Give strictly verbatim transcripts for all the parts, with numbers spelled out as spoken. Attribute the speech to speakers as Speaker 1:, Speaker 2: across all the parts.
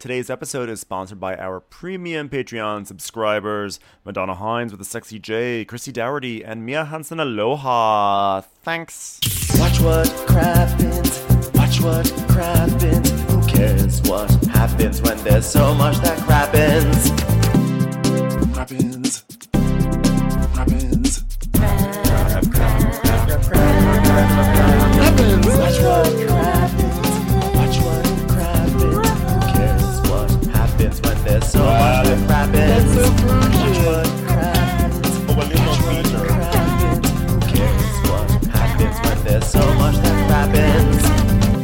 Speaker 1: Today's episode is sponsored by our premium Patreon subscribers, Madonna Hines with a sexy J, Chrissy Dougherty, and Mia Hansen. Aloha. Thanks.
Speaker 2: Watch what crappens, watch what crappens. Who cares what happens when there's so much that crappens? Crappens, crappens, crap, crap, crap, crap, crap, crappens. Watch what crappens, watch what crappens. Who cares what happens when there's so much that crappens? Watch what crappens, watch what crappens. Who cares what happens when there's so much that crappens?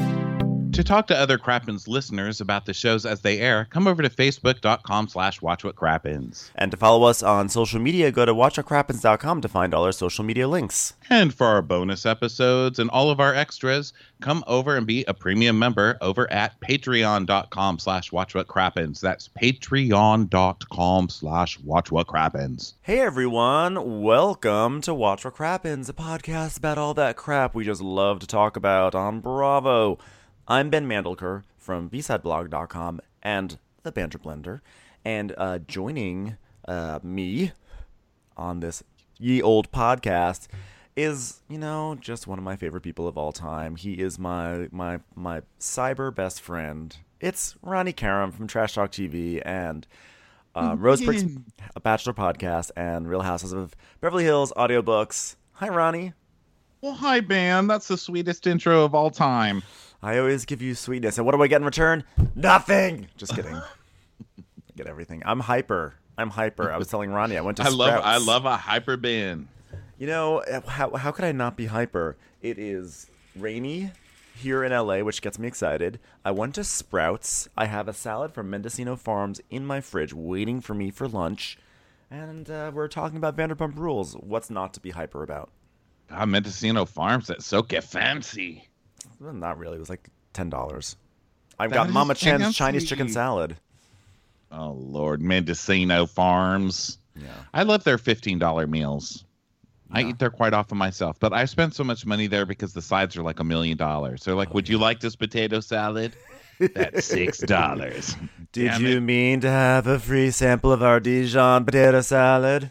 Speaker 3: To talk to other Crappens listeners about the shows as they air, come over to facebook.com slash watchwhatcrappens.
Speaker 1: And to follow us on social media, go to watch what crappens dot com to find all our social media links.
Speaker 3: And for our bonus episodes and all of our extras, come over and be a premium member over at patreon.com slash watchwhatcrappens. That's patreon.com slash watchwhatcrappens.
Speaker 1: Hey everyone, welcome to Watch What Crappens, a podcast about all that crap we just love to talk about on Bravo. I'm Ben Mandelker from b side blog dot com and the Banter Blender, and uh, joining uh, me on this ye old podcast is, you know, just one of my favorite people of all time. He is my my my cyber best friend. It's Ronnie Karam from Trash Talk T V and uh, Rose Bricks, a Bachelor podcast, and Real Houses of Beverly Hills audiobooks. Hi, Ronnie.
Speaker 3: Well, hi, Ben. That's the sweetest intro of all time.
Speaker 1: I always give you sweetness. And what do I get in return? Nothing. Just kidding. I get everything. I'm hyper. I'm hyper. I was telling Ronnie I went to
Speaker 3: I love
Speaker 1: Sprouts.
Speaker 3: I love a hyper Ben.
Speaker 1: You know, how how could I not be hyper? It is rainy here in L A, which gets me excited. I went to Sprouts. I have a salad from Mendocino Farms in my fridge waiting for me for lunch. And uh, we're talking about Vanderpump Rules. What's not to be hyper about?
Speaker 3: God, Mendocino Farms, that's so get fancy.
Speaker 1: Well, not really. It was like ten dollars. I've
Speaker 3: That
Speaker 1: got
Speaker 3: is
Speaker 1: Mama Chan's
Speaker 3: fancy.
Speaker 1: Chinese chicken salad.
Speaker 3: Oh, Lord. Mendocino Farms.
Speaker 1: Yeah.
Speaker 3: I love their fifteen dollar meals. I
Speaker 1: Yeah.
Speaker 3: eat there quite often myself, but I spend so much money there because the sides are like a million dollars. They're like,
Speaker 1: Oh,
Speaker 3: would you like this potato salad? That's six dollars.
Speaker 1: Did
Speaker 3: Damn
Speaker 1: you
Speaker 3: it.
Speaker 1: mean to have a free sample of our Dijon potato salad?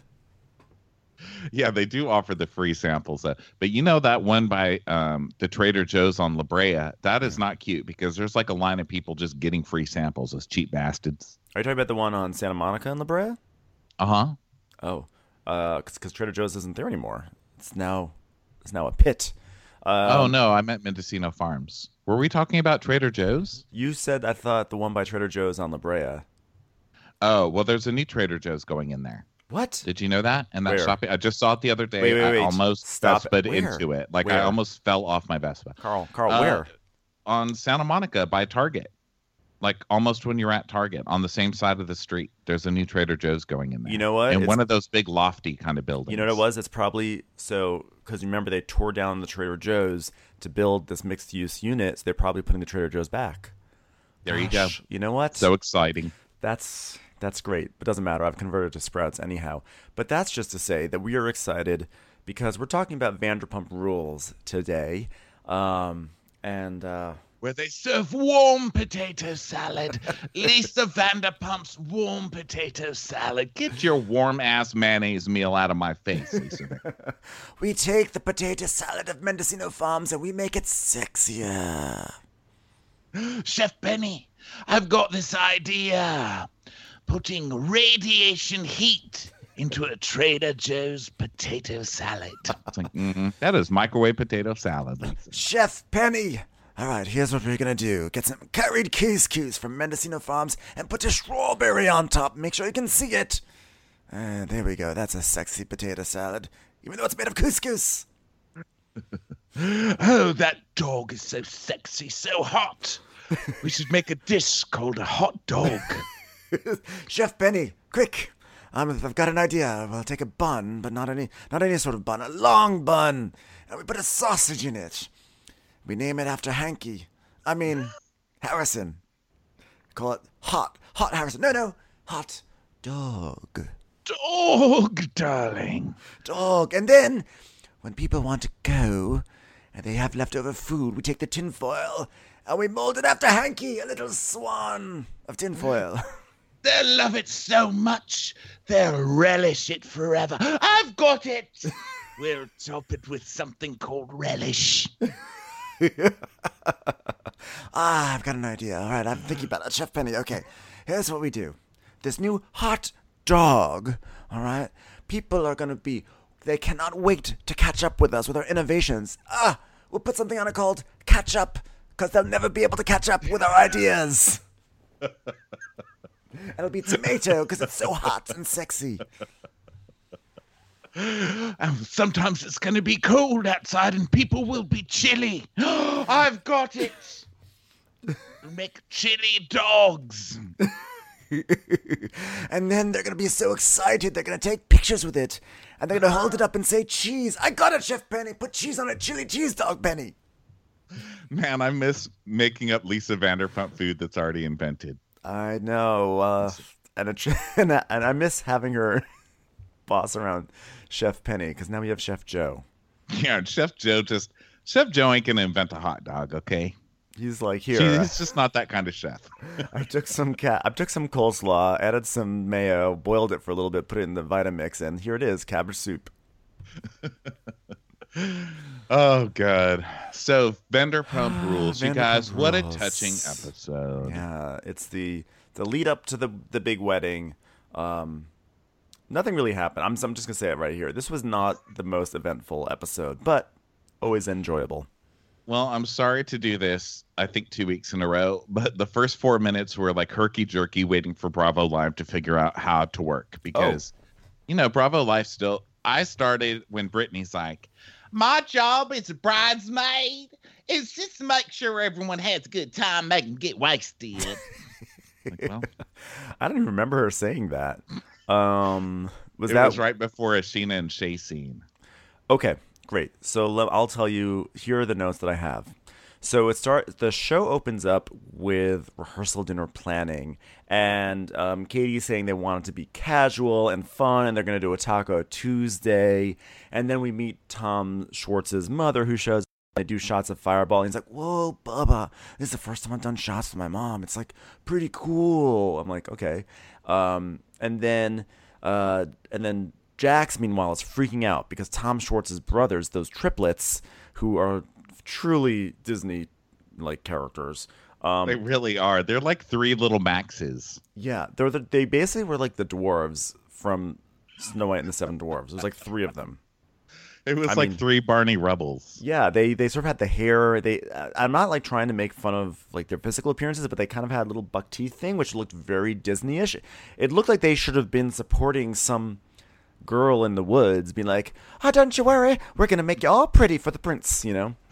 Speaker 3: Yeah, they do offer the free samples. Uh, but you know that one by um, the Trader Joe's on La Brea? That is not cute because there's like a line of people just getting free samples, those cheap bastards.
Speaker 1: Are you talking about the one on Santa Monica in La Brea?
Speaker 3: Uh-huh.
Speaker 1: Oh, uh, because Trader Joe's isn't there anymore. It's now, it's now a pit. Um,
Speaker 3: oh, no, I meant Mendocino Farms. Were we talking about Trader Joe's?
Speaker 1: You said, I thought, the one by Trader Joe's on La Brea.
Speaker 3: Oh, well, there's a new Trader Joe's going in there.
Speaker 1: What?
Speaker 3: Did you know that? And that
Speaker 1: Where?
Speaker 3: shopping, I just saw it the other day.
Speaker 1: Wait, wait, wait.
Speaker 3: I almost
Speaker 1: Stop.
Speaker 3: Vespa'd
Speaker 1: Where?
Speaker 3: into it. Like
Speaker 1: Where?
Speaker 3: I almost fell off my Vespa.
Speaker 1: Carl, Carl,
Speaker 3: Uh,
Speaker 1: where?
Speaker 3: On Santa Monica by Target. Like almost when you're at Target on the same side of the street. There's a new Trader Joe's going in there.
Speaker 1: You know what?
Speaker 3: In
Speaker 1: It's-
Speaker 3: one of those big lofty kind of buildings.
Speaker 1: You know what it was? It's probably, so, because remember they tore down the Trader Joe's to build this mixed-use unit, so they're probably putting the Trader Joe's back.
Speaker 3: There you go.
Speaker 1: Gosh, you know what?
Speaker 3: So exciting.
Speaker 1: That's that's great, but doesn't matter. I've converted to Sprouts anyhow. But that's just to say that we are excited because we're talking about Vanderpump Rules today, um, and uh,
Speaker 3: Where they serve warm potato salad. Lisa Vanderpump's warm potato salad. Get your warm ass mayonnaise meal out of my face, Lisa.
Speaker 1: we take the potato salad of Mendocino Farms and we make it sexier.
Speaker 3: Chef Benny, I've got this idea. Putting radiation heat into a Trader Joe's potato salad. It's like, mm-hmm. That is microwave potato salad. Lisa.
Speaker 1: Chef Penny. All right, here's what we're going to do. Get some curried couscous from Mendocino Farms and put a strawberry on top. Make sure you can see it. Uh, there we go. That's a sexy potato salad, even though it's made of couscous.
Speaker 3: Oh, that dog is so sexy, so hot. We should make a dish called a hot dog.
Speaker 1: Chef Penny, quick. Um, I've got an idea. We'll take a bun, but not any not any sort of bun, a long bun. And we put a sausage in it. We name it after Hanky. I mean, Harrison. Call it Hot. Hot Harrison. No, no. Hot Dog.
Speaker 3: Dog, darling.
Speaker 1: Dog. And then, when people want to go, and they have leftover food, we take the tinfoil and we molded after Hanky, a little swan of tinfoil.
Speaker 3: They'll love it so much, they'll relish it forever. I've got it! We'll top it with something called relish.
Speaker 1: Ah, I've got an idea. All right, I'm thinking about it. Chef Penny, okay, here's what we do. This new hot dog, all right? People are going to be, they cannot wait to catch up with us with our innovations. Ah, we'll put something on it called Catch Up, because they'll never be able to catch up with our ideas. It'll be tomato, because it's so hot and sexy.
Speaker 3: And sometimes it's going to be cold outside and people will be chilly. I've got it. We'll make chili dogs.
Speaker 1: And then they're going to be so excited, they're going to take pictures with it. And they're going to hold it up and say, cheese. I got it, Chef Penny. Put cheese on a chili cheese dog, Penny.
Speaker 4: Man, I miss making up Lisa Vanderpump food that's already invented.
Speaker 1: I know. Uh, and, a, and, I, and I miss having her boss around Chef Penny, because now we have Chef Joe.
Speaker 4: Yeah, Chef Joe just... Chef Joe ain't going to invent a hot dog, okay?
Speaker 1: He's like, here.
Speaker 4: He's just not that kind of chef.
Speaker 1: I took some cat. I took some coleslaw, added some mayo, boiled it for a little bit, put it in the Vitamix, and here it is, cabbage soup.
Speaker 4: Oh God! So Vanderpump Rules, you guys.
Speaker 1: Vanderpump
Speaker 4: What a
Speaker 1: Rules.
Speaker 4: touching episode.
Speaker 1: Yeah, it's the the lead up to the the big wedding. Um, nothing really happened. I'm I'm just gonna say it right here. This was not the most eventful episode, but always enjoyable.
Speaker 4: Well, I'm sorry to do this. I think two weeks in a row, but the first four minutes were like herky jerky, waiting for Bravo Live to figure out how to work because, oh. you know, Bravo Live still. I started when Brittany's like, my job as a bridesmaid is just to make sure everyone has a good time, make them get wasted. Like, well,
Speaker 1: I don't even remember her saying that. Um, was
Speaker 4: it
Speaker 1: that
Speaker 4: was right before a Sheena and Shay scene?
Speaker 1: Okay, great. So le- I'll tell you. Here are the notes that I have. So it start. The show opens up with rehearsal dinner planning, and um, Katie's saying they want it to be casual and fun, and they're going to do a Taco Tuesday. And then we meet Tom Schwartz's mother, who shows. They do shots of Fireball. And he's like, "Whoa, Bubba! This is the first time I've done shots with my mom. It's like pretty cool." I'm like, "Okay." Um, and then, uh, and then Jax, meanwhile, is freaking out because Tom Schwartz's brothers, those triplets, who are truly Disney-like characters. Um,
Speaker 4: they really are. They're like three little Maxes.
Speaker 1: Yeah, they're the, they basically were like the dwarves from Snow White and the Seven Dwarfs. There's like three of them.
Speaker 4: It was
Speaker 1: I
Speaker 4: like
Speaker 1: mean,
Speaker 4: three Barney Rubbles.
Speaker 1: Yeah, they they sort of had the hair. They I'm not like trying to make fun of like their physical appearances, but they kind of had a little buck teeth thing, which looked very Disney-ish. It looked like they should have been supporting some girl in the woods, being like, "Oh, don't you worry, we're gonna make you all pretty for the prince," you know,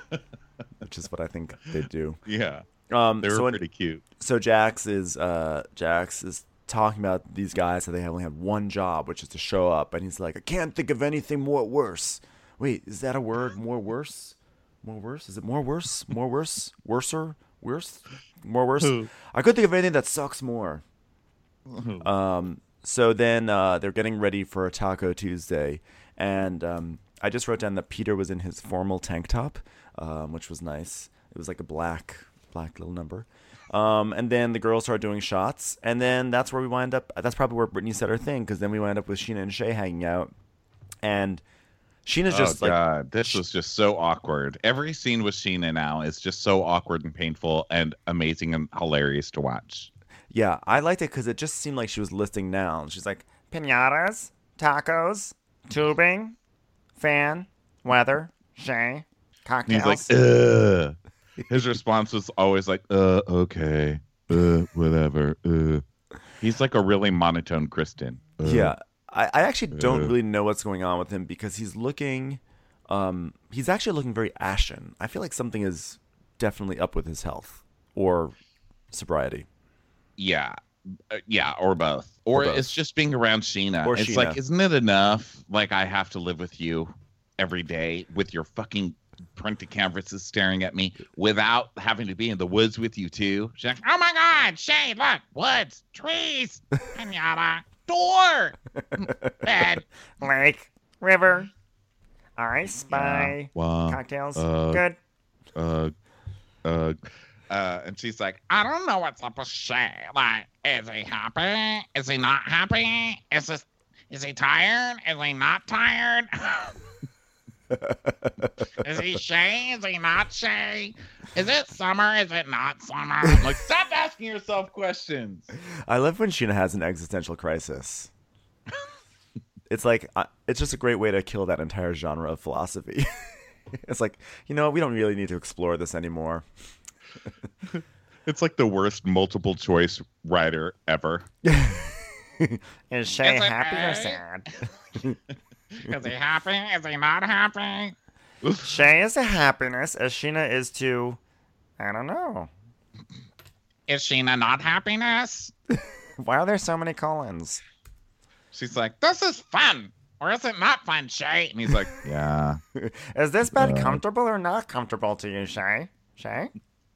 Speaker 1: which is what I think they do.
Speaker 4: Yeah,
Speaker 1: um,
Speaker 4: they were
Speaker 1: so
Speaker 4: pretty
Speaker 1: in,
Speaker 4: cute.
Speaker 1: So Jax is uh, Jax is talking about these guys that they only had one job, which is to show up, and he's like, "I can't think of anything more worse." Wait, is that a word? More worse? More worse? Is it more worse? More worse? Worser? Worse? More worse? I couldn't think of anything that sucks more. Um. So then uh, they're getting ready for a Taco Tuesday, and um, I just wrote down that Peter was in his formal tank top, um, which was nice. It was like a black, black little number. Um, and then the girls start doing shots, and then that's where we wind up. That's probably where Brittany said her thing, because then we wind up with Sheena and Shay hanging out, and Sheena's just
Speaker 4: oh,
Speaker 1: like,
Speaker 4: God, this was just so awkward. Every scene with Sheena now is just so awkward and painful and amazing and hilarious to watch.
Speaker 1: Yeah, I liked it because it just seemed like she was listing nouns. She's like, pinatas, tacos, tubing, fan, weather, Shay, cocktails.
Speaker 4: And he's like, ugh. His response was always like, uh, okay, uh, whatever. Uh. He's like a really monotone Kristen. Uh,
Speaker 1: yeah, I, I actually don't
Speaker 4: uh.
Speaker 1: really know what's going on with him because he's looking, um, he's actually looking very ashen. I feel like something is definitely up with his health or sobriety.
Speaker 4: Yeah. Uh, yeah, or both. Or,
Speaker 1: or both.
Speaker 4: It's just being around Sheena.
Speaker 1: Or
Speaker 4: it's
Speaker 1: Sheena.
Speaker 4: like, isn't it enough? Like, I have to live with you every day with your fucking printed canvases staring at me without having to be in the woods with you, too. She's like, oh my God, Shay, look, woods, trees, pinata, door, bed,
Speaker 2: lake, river, I spy,
Speaker 4: wow.
Speaker 2: cocktails,
Speaker 4: Uh,
Speaker 2: good.
Speaker 4: Uh, uh, Uh, and she's like, I don't know what's up with Shay. Like, is he happy? Is he not happy? Is this, is he tired? Is he not tired? Is he Shay? Is he not Shay? Is it summer? Is it not summer? I'm like, stop asking yourself questions.
Speaker 1: I love when Sheena has an existential crisis. It's like, uh, it's just a great way to kill that entire genre of philosophy. It's like, you know, we don't really need to explore this anymore.
Speaker 4: It's like the worst multiple choice writer ever.
Speaker 1: Is Shay
Speaker 3: Is it
Speaker 1: happy or
Speaker 3: A?
Speaker 1: sad?
Speaker 3: Is he happy? Is he not happy?
Speaker 1: Shay is a happiness, as Sheena is to, I don't know.
Speaker 3: Is Sheena not happiness?
Speaker 1: Why are there so many colons?
Speaker 4: She's like,
Speaker 3: This is fun. Or is it not fun, Shay?
Speaker 4: and he's like, yeah.
Speaker 1: Is this bed comfortable or not comfortable to you, Shay? Shay?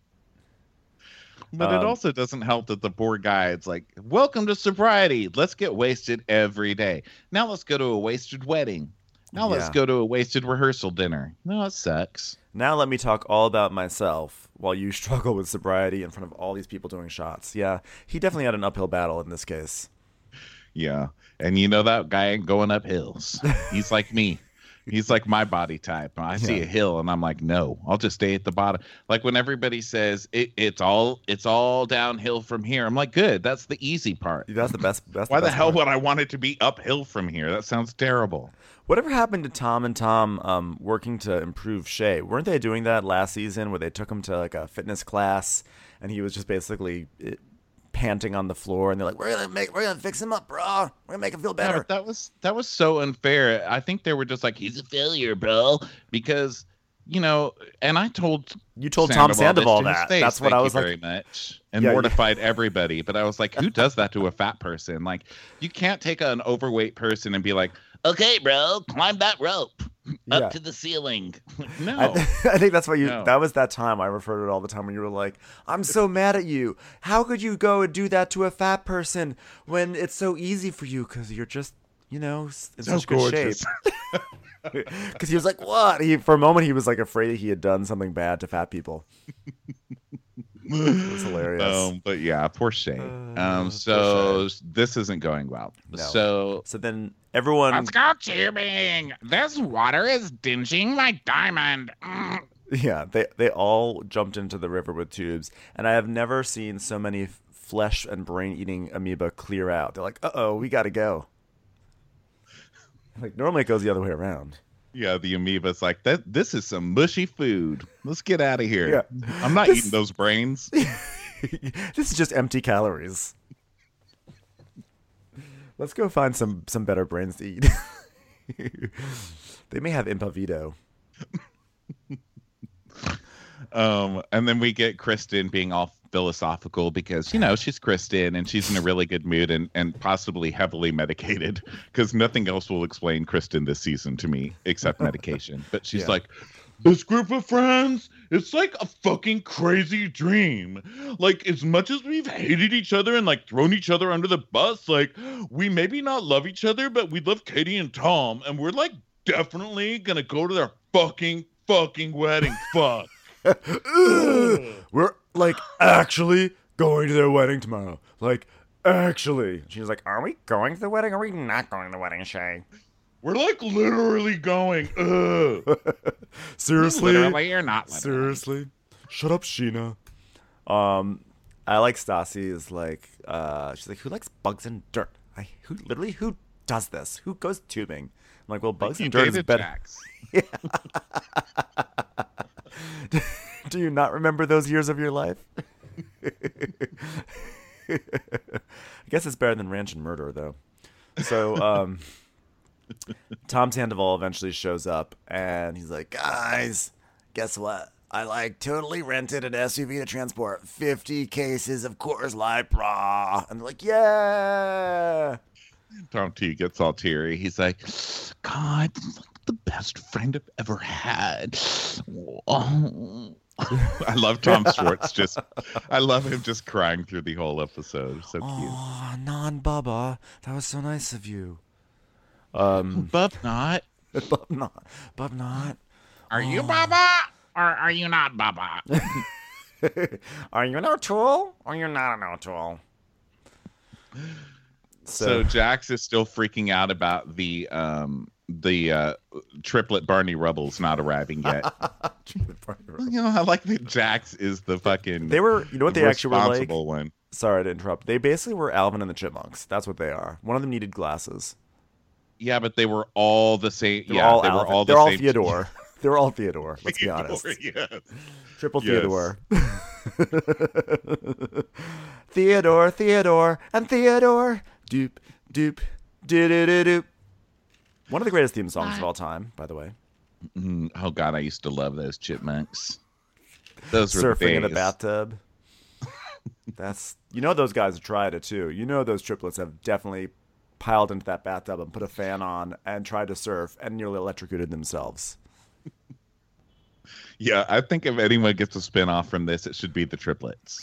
Speaker 4: But
Speaker 1: Um,
Speaker 4: it also doesn't help that the poor guy, it's like, welcome to sobriety. Let's get wasted every day. Now let's go to a wasted wedding. Now let's
Speaker 1: Yeah.
Speaker 4: go to a wasted rehearsal dinner. No, it sucks.
Speaker 1: Now let me talk all about myself while you struggle with sobriety in front of all these people doing shots. Yeah, he definitely had an uphill battle in this case.
Speaker 4: Yeah. And you know that guy ain't going up hills. He's like me. He's like my body type. I see
Speaker 1: Yeah.
Speaker 4: a hill and I'm like, no, I'll just stay at the bottom. Like when everybody says it, it's all it's all downhill from here. I'm like, good. That's the easy part.
Speaker 1: That's the best. That's
Speaker 4: Why
Speaker 1: the,
Speaker 4: the
Speaker 1: best
Speaker 4: hell
Speaker 1: part.
Speaker 4: would I want it to be uphill from here? That sounds terrible.
Speaker 1: Whatever happened to Tom and Tom um, working to improve Shay? Weren't they doing that last season where they took him to like a fitness class and he was just basically eh, panting on the floor and they're like, "We're gonna make, we're gonna fix him up, bro. We're gonna make him feel
Speaker 4: Yeah,
Speaker 1: better."
Speaker 4: but that was that was so unfair. I think they were just like, he's a failure, bro, because you know. And I told
Speaker 1: You told Tom
Speaker 4: this
Speaker 1: Sandoval
Speaker 4: to his
Speaker 1: that.
Speaker 4: face,
Speaker 1: That's what
Speaker 4: "Thank
Speaker 1: I
Speaker 4: you
Speaker 1: was like.
Speaker 4: very much," and
Speaker 1: Yeah, yeah.
Speaker 4: mortified everybody. But I was like, who does that to a fat person? Like, you can't take an overweight person and be like, okay, bro, climb that rope up
Speaker 1: Yeah.
Speaker 4: to the ceiling. No.
Speaker 1: I, th- I think that's what you.
Speaker 4: No.
Speaker 1: That was that time I referred to it all the time when you were like, "I'm so mad at you. How could you go and do that to a fat person when it's so easy for you? Because you're just, you know, s- in
Speaker 4: So
Speaker 1: such good
Speaker 4: gorgeous.
Speaker 1: shape." Because he was like, "What?" He for a moment he was like afraid he had done something bad to fat people. It was hilarious.
Speaker 4: Um, but yeah, poor Shay.
Speaker 1: Uh,
Speaker 4: Um,
Speaker 1: poor
Speaker 4: so this isn't going well.
Speaker 1: No.
Speaker 4: So
Speaker 1: So then everyone,
Speaker 3: Let's go tubing. This water is dinging my diamond. Mm.
Speaker 1: yeah, they they all jumped into the river with tubes, and I have never seen so many f- flesh and brain eating amoeba clear out. They're like, "Uh oh, we gotta go." Like normally it goes the other way around.
Speaker 4: yeah, the amoeba's like, that. This is some mushy food. Let's get out of here.
Speaker 1: Yeah.
Speaker 4: I'm not
Speaker 1: This-
Speaker 4: eating those brains.
Speaker 1: This is just empty calories. Let's go find some some better brains to eat. They may have Impavito.
Speaker 4: Um, and then we get Kristen being all philosophical because, you know, she's Kristen and she's in a really good mood and, and possibly heavily medicated because nothing else will explain Kristen this season to me except medication. But she's
Speaker 1: Yeah.
Speaker 4: like, this group of friends, it's like a fucking crazy dream. Like, as much as we've hated each other and like thrown each other under the bus, like, we maybe not love each other, but we love Katie and Tom. And we're like definitely gonna go to their fucking, fucking wedding. Fuck.
Speaker 1: We're like actually going to their wedding tomorrow. Like actually. She's like, "Are we going to the wedding? Or are we not going to the wedding, Shay?"
Speaker 4: We're like literally going. Ugh.
Speaker 1: Seriously?
Speaker 3: Literally or not literally.
Speaker 1: Seriously? Shut up, Sheena. Um, I like Stassi is like, uh, she's like, "Who likes bugs and dirt? I who literally who does this? Who goes tubing?" I'm like, "Well, bugs
Speaker 4: You
Speaker 1: and dirt is
Speaker 4: dated
Speaker 1: better."
Speaker 4: Jax.
Speaker 1: Do you not remember those years of your life? I guess it's better than Ranch and Murder, though. So, um, Tom Sandoval eventually shows up, and he's like, "Guys, guess what? I like totally rented an S U V to transport fifty cases of Coors Light, brah." And they're like, "Yeah."
Speaker 4: Tom T gets all teary. He's like, God, this is like the best friend I've ever had. Oh. I love Tom Schwartz. Just, I love him just crying through the whole episode. So cute.
Speaker 1: Oh, non-Bubba. That was so nice of you. Um,
Speaker 4: Bub not.
Speaker 1: Bub not. Bub not.
Speaker 3: Are you Baba or are you not Baba?
Speaker 1: Are you an O'Toole or you're not an O'Toole?
Speaker 4: So,
Speaker 1: So,
Speaker 4: Jax is still freaking out about the um the uh, triplet Barney Rubbles not arriving yet. You know, I like that Jax is the fucking
Speaker 1: they were, you know what they actually were like?
Speaker 4: responsible one.
Speaker 1: Sorry to interrupt. They basically were Alvin and the Chipmunks. That's what they are. One of them needed glasses.
Speaker 4: Yeah, but they were all the same.
Speaker 1: They were
Speaker 4: yeah,
Speaker 1: all
Speaker 4: they were
Speaker 1: Alvin.
Speaker 4: all the
Speaker 1: They're all
Speaker 4: same.
Speaker 1: Theodore. They're all Theodore. Let's be honest.
Speaker 4: Theodore, yes.
Speaker 1: Triple
Speaker 4: Yes.
Speaker 1: Theodore. Theodore, Theodore, and Theodore. Doop, doop, doo doo doo doop. One of the greatest theme songs of all time, by the way.
Speaker 4: Mm, oh God, I used to love those chipmunks. Those were
Speaker 1: Surfing in a
Speaker 4: days.
Speaker 1: bathtub. That's, you know, those guys have tried it too. You know, those triplets have definitely piled into that bathtub and put a fan on and tried to surf and nearly electrocuted themselves.
Speaker 4: Yeah, I think if anyone gets a spin-off from this, it should be the triplets.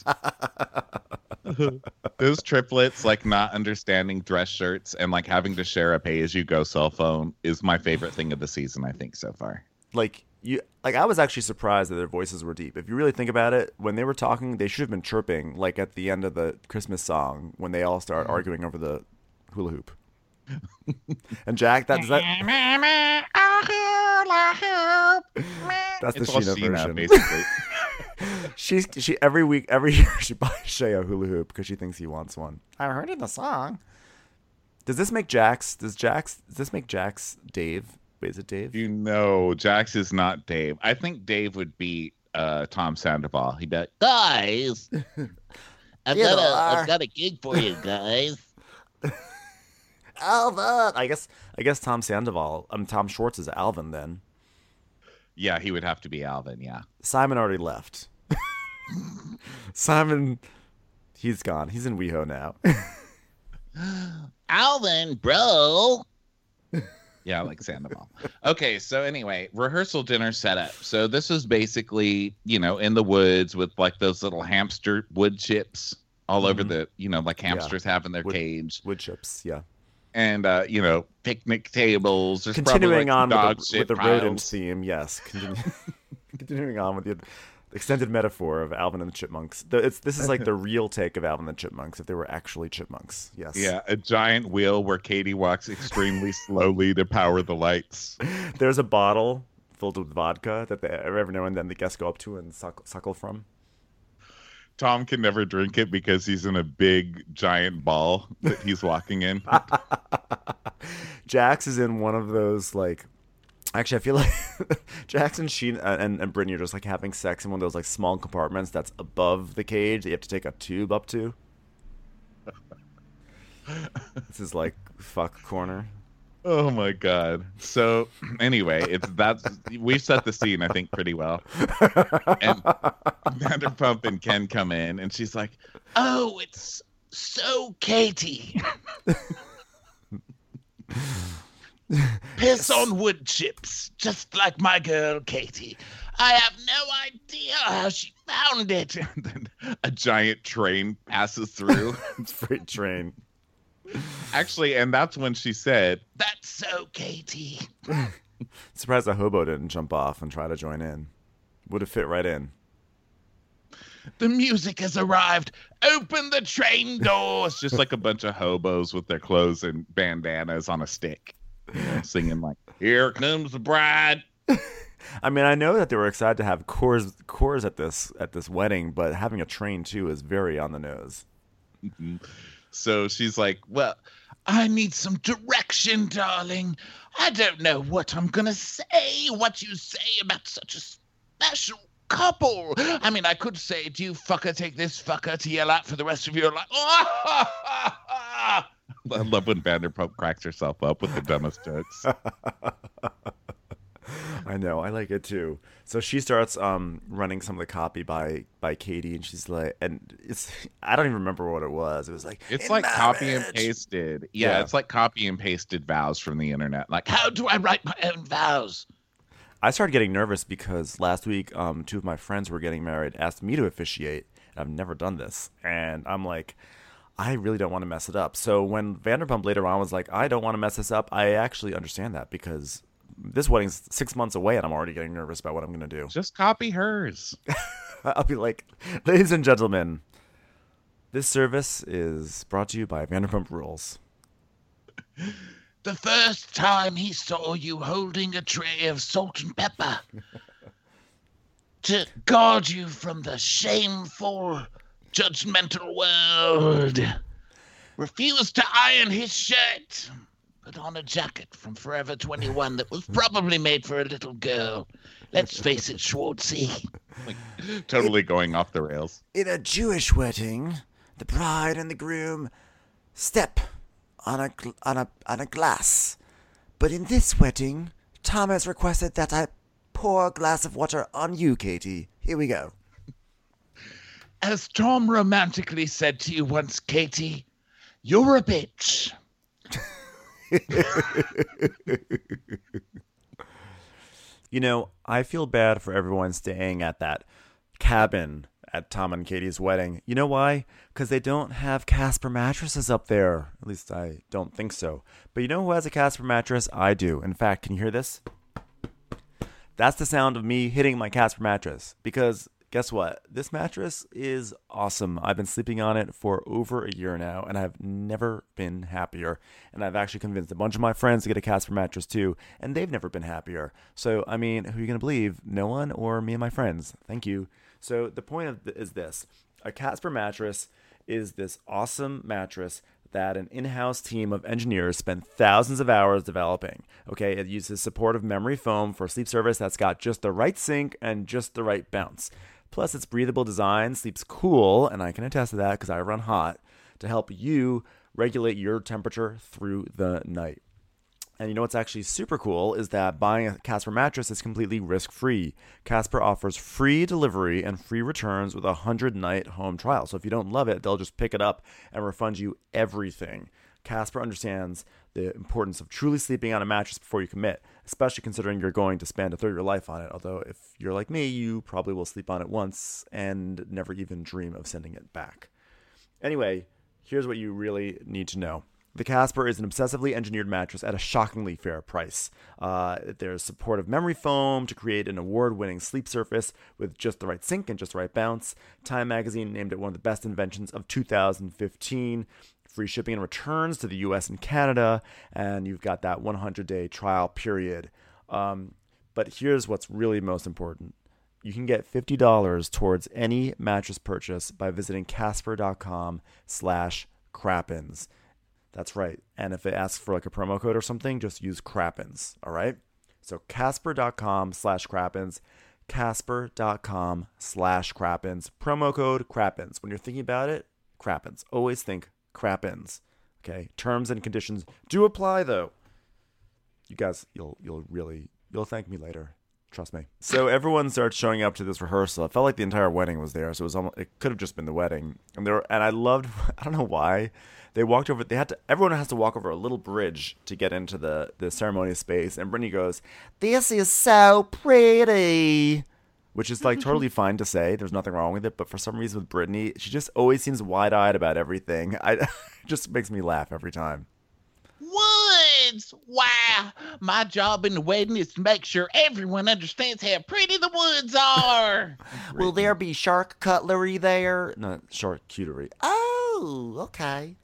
Speaker 4: Those triplets, like not understanding dress shirts and like having to share a pay-as-you-go cell phone is my favorite thing of the season, I think, so far.
Speaker 1: Like you, like I was actually surprised that their voices were deep. If you really think about it, when they were talking, they should have been chirping, like at the end of the Christmas song when they all start arguing over the hula hoop. And Jack, that, does that that's the
Speaker 4: It's all
Speaker 1: Sheena
Speaker 4: Sheena,
Speaker 1: version.
Speaker 4: basically.
Speaker 1: She's she every week, every year she buys Shay a hula hoop because she thinks he wants one. I heard in the song. Does this make Jax? Does Jax? Does this make Jax Dave? Wait, is it Dave?
Speaker 4: You know, Jax is not Dave. I think Dave would be uh, Tom Sandoval. He'd be like,
Speaker 3: Guys, I've got, a, I've got a gig for you guys.
Speaker 1: Alvin. I guess. I guess Tom Sandoval. Um, Tom Schwartz is Alvin then.
Speaker 4: yeah, he would have to be Alvin, yeah.
Speaker 1: Simon already left. Simon, he's gone. He's in WeHo now.
Speaker 3: Alvin, bro.
Speaker 4: Yeah, like Sandoval. Okay, so anyway, rehearsal dinner setup. So this is basically, you know, in the woods with like those little hamster wood chips all over
Speaker 1: Mhm.
Speaker 4: the, you know, like hamsters have in their
Speaker 1: Wood-
Speaker 4: cage.
Speaker 1: Wood chips. Yeah.
Speaker 4: And, uh, you know, picnic tables. There's
Speaker 1: Continuing
Speaker 4: probably,
Speaker 1: on
Speaker 4: like, dog
Speaker 1: with the,
Speaker 4: shit
Speaker 1: with the rodent
Speaker 4: piles.
Speaker 1: theme, yes. Continue, continuing on with the extended metaphor of Alvin and the Chipmunks. The, it's this is like the real take of Alvin and the Chipmunks if they were actually chipmunks. Yes.
Speaker 4: Yeah, a giant wheel where Katie walks extremely slowly to power the lights.
Speaker 1: There's a bottle filled with vodka that they, every now and then the guests go up to and suck, suckle from.
Speaker 4: Tom can never drink it because he's in a big giant ball that he's walking in.
Speaker 1: Jax is in one of those like. Actually, I feel like Jax and Sheen uh, and, and Brittany are just like having sex in one of those like small compartments that's above the cage that you have to take a tube up to. This is like fuck corner.
Speaker 4: Oh my god. So anyway, it's that's we've set the scene, I think, pretty well. And Vanderpump and Ken come in and she's like,
Speaker 3: Oh, it's so Katie. Piss on wood chips, just like my girl Katie. I have no idea how she found it.
Speaker 4: and then a giant train passes through.
Speaker 1: Freight train.
Speaker 4: Actually, and that's when she said,
Speaker 3: That's so Katie.
Speaker 1: Surprised the hobo didn't jump off and try to join in. Would have fit right in.
Speaker 3: The music has arrived. Open the train door.
Speaker 4: it's just like a bunch of hobos with their clothes and bandanas on a stick. You know, singing like, Here comes the bride.
Speaker 1: I mean, I know that they were excited to have Coors, Coors at this at this wedding, but having a train too is very on the nose.
Speaker 4: So she's like,
Speaker 3: Well, I need some direction, darling. I don't know what I'm going to say. What you say about such a special couple. I mean, I could say, do you fucker take this fucker to yell out for the rest of your life?
Speaker 4: I love when Vanderpump cracks herself up with the dumbest jokes.
Speaker 1: I know, I like it too. So she starts um running some of the copy by by Katie, and she's like, and it's I don't even remember what it was. It was like
Speaker 4: It's
Speaker 1: "In
Speaker 4: like copy and
Speaker 1: marriage."
Speaker 4: pasted. Yeah,
Speaker 1: Yeah.
Speaker 4: it's like copy and pasted vows from the internet. Like,
Speaker 3: How do I write my own vows?
Speaker 1: I started getting nervous because last week, um, two of my friends were getting married, asked me to officiate, and I've never done this, and I'm like, I really don't want to mess it up. So when Vanderpump later on was like, I don't want to mess this up, I actually understand that because this wedding's six months away, and I'm already getting nervous about what I'm going to do.
Speaker 4: just copy hers.
Speaker 1: I'll be like, ladies and gentlemen, this service is brought to you by Vanderpump Rules.
Speaker 3: The first time he saw you holding a tray of salt and pepper to guard you from the shameful, judgmental world, refused to iron his shirt, put on a jacket from Forever twenty-one that was probably made for a little girl. Let's face it, Schwartzy.
Speaker 4: Like, totally going off the rails.
Speaker 1: In a Jewish wedding, the bride and the groom step on a gl- on a on a glass, but in this wedding, Thomas requested that I pour a glass of water on you, Katie. Here we go.
Speaker 3: As Tom romantically said to you once, Katie, you're a bitch.
Speaker 1: You know, I feel bad for everyone staying at that cabin at Tom and Katie's wedding. You know why? Because they don't have Casper mattresses up there. At least I don't think so. But you know who has a Casper mattress? I do. In fact, can you hear this? That's the sound of me hitting my Casper mattress. Because guess what? This mattress is awesome. I've been sleeping on it for over a year now, and I've never been happier. And I've actually convinced a bunch of my friends to get a Casper mattress too, and they've never been happier. So, I mean, who are you going to believe? No one or me and my friends? Thank you. So the point of th- is this. A Casper mattress is this awesome mattress that an in-house team of engineers spent thousands of hours developing. Okay, it uses supportive memory foam for sleep service that's got just the right sink and just the right bounce. Plus, its breathable design sleeps cool, and I can attest to that because I run hot, to help you regulate your temperature through the night. And you know what's actually super cool is that buying a Casper mattress is completely risk-free. Casper offers free delivery and free returns with a one hundred night home trial. So if you don't love it, they'll just pick it up and refund you everything. Casper understands the importance of truly sleeping on a mattress before you commit, especially considering you're going to spend a third of your life on it. Although if you're like me, you probably will sleep on it once and never even dream of sending it back. Anyway, here's what you really need to know. The Casper is an obsessively engineered mattress at a shockingly fair price. Uh, there's supportive memory foam to create an award-winning sleep surface with just the right sink and just the right bounce. Time magazine named it one of the best inventions of two thousand fifteen. Free shipping and returns to the U S and Canada, and you've got that one hundred day trial period. Um, but here's what's really most important. You can get fifty dollars towards any mattress purchase by visiting casper.com slash crappins. That's right. And if it asks for like a promo code or something, just use crappins. All right. So casper.com slash crappins, casper.com slash crappins, promo code crappins. When you're thinking about it, crappins. Always think crappins. Okay. Terms and conditions do apply though. You guys, you'll, you'll really, you'll thank me later. Trust me. So everyone starts showing up to this rehearsal. It felt like the entire wedding was there. So it was almost, it could have just been the wedding. And there, and I loved, I don't know why. They walked over, they had to, everyone has to walk over a little bridge to get into the, the ceremony space. And Brittany goes, "This is so pretty," which is like totally fine to say. There's nothing wrong with it. But for some reason with Brittany, she just always seems wide-eyed about everything. I, it just makes me laugh every time.
Speaker 3: Woods! Wow! My job in the wedding is to make sure everyone understands how pretty the woods are.
Speaker 1: Will there be shark cutlery there? No, charcuterie. Oh, okay.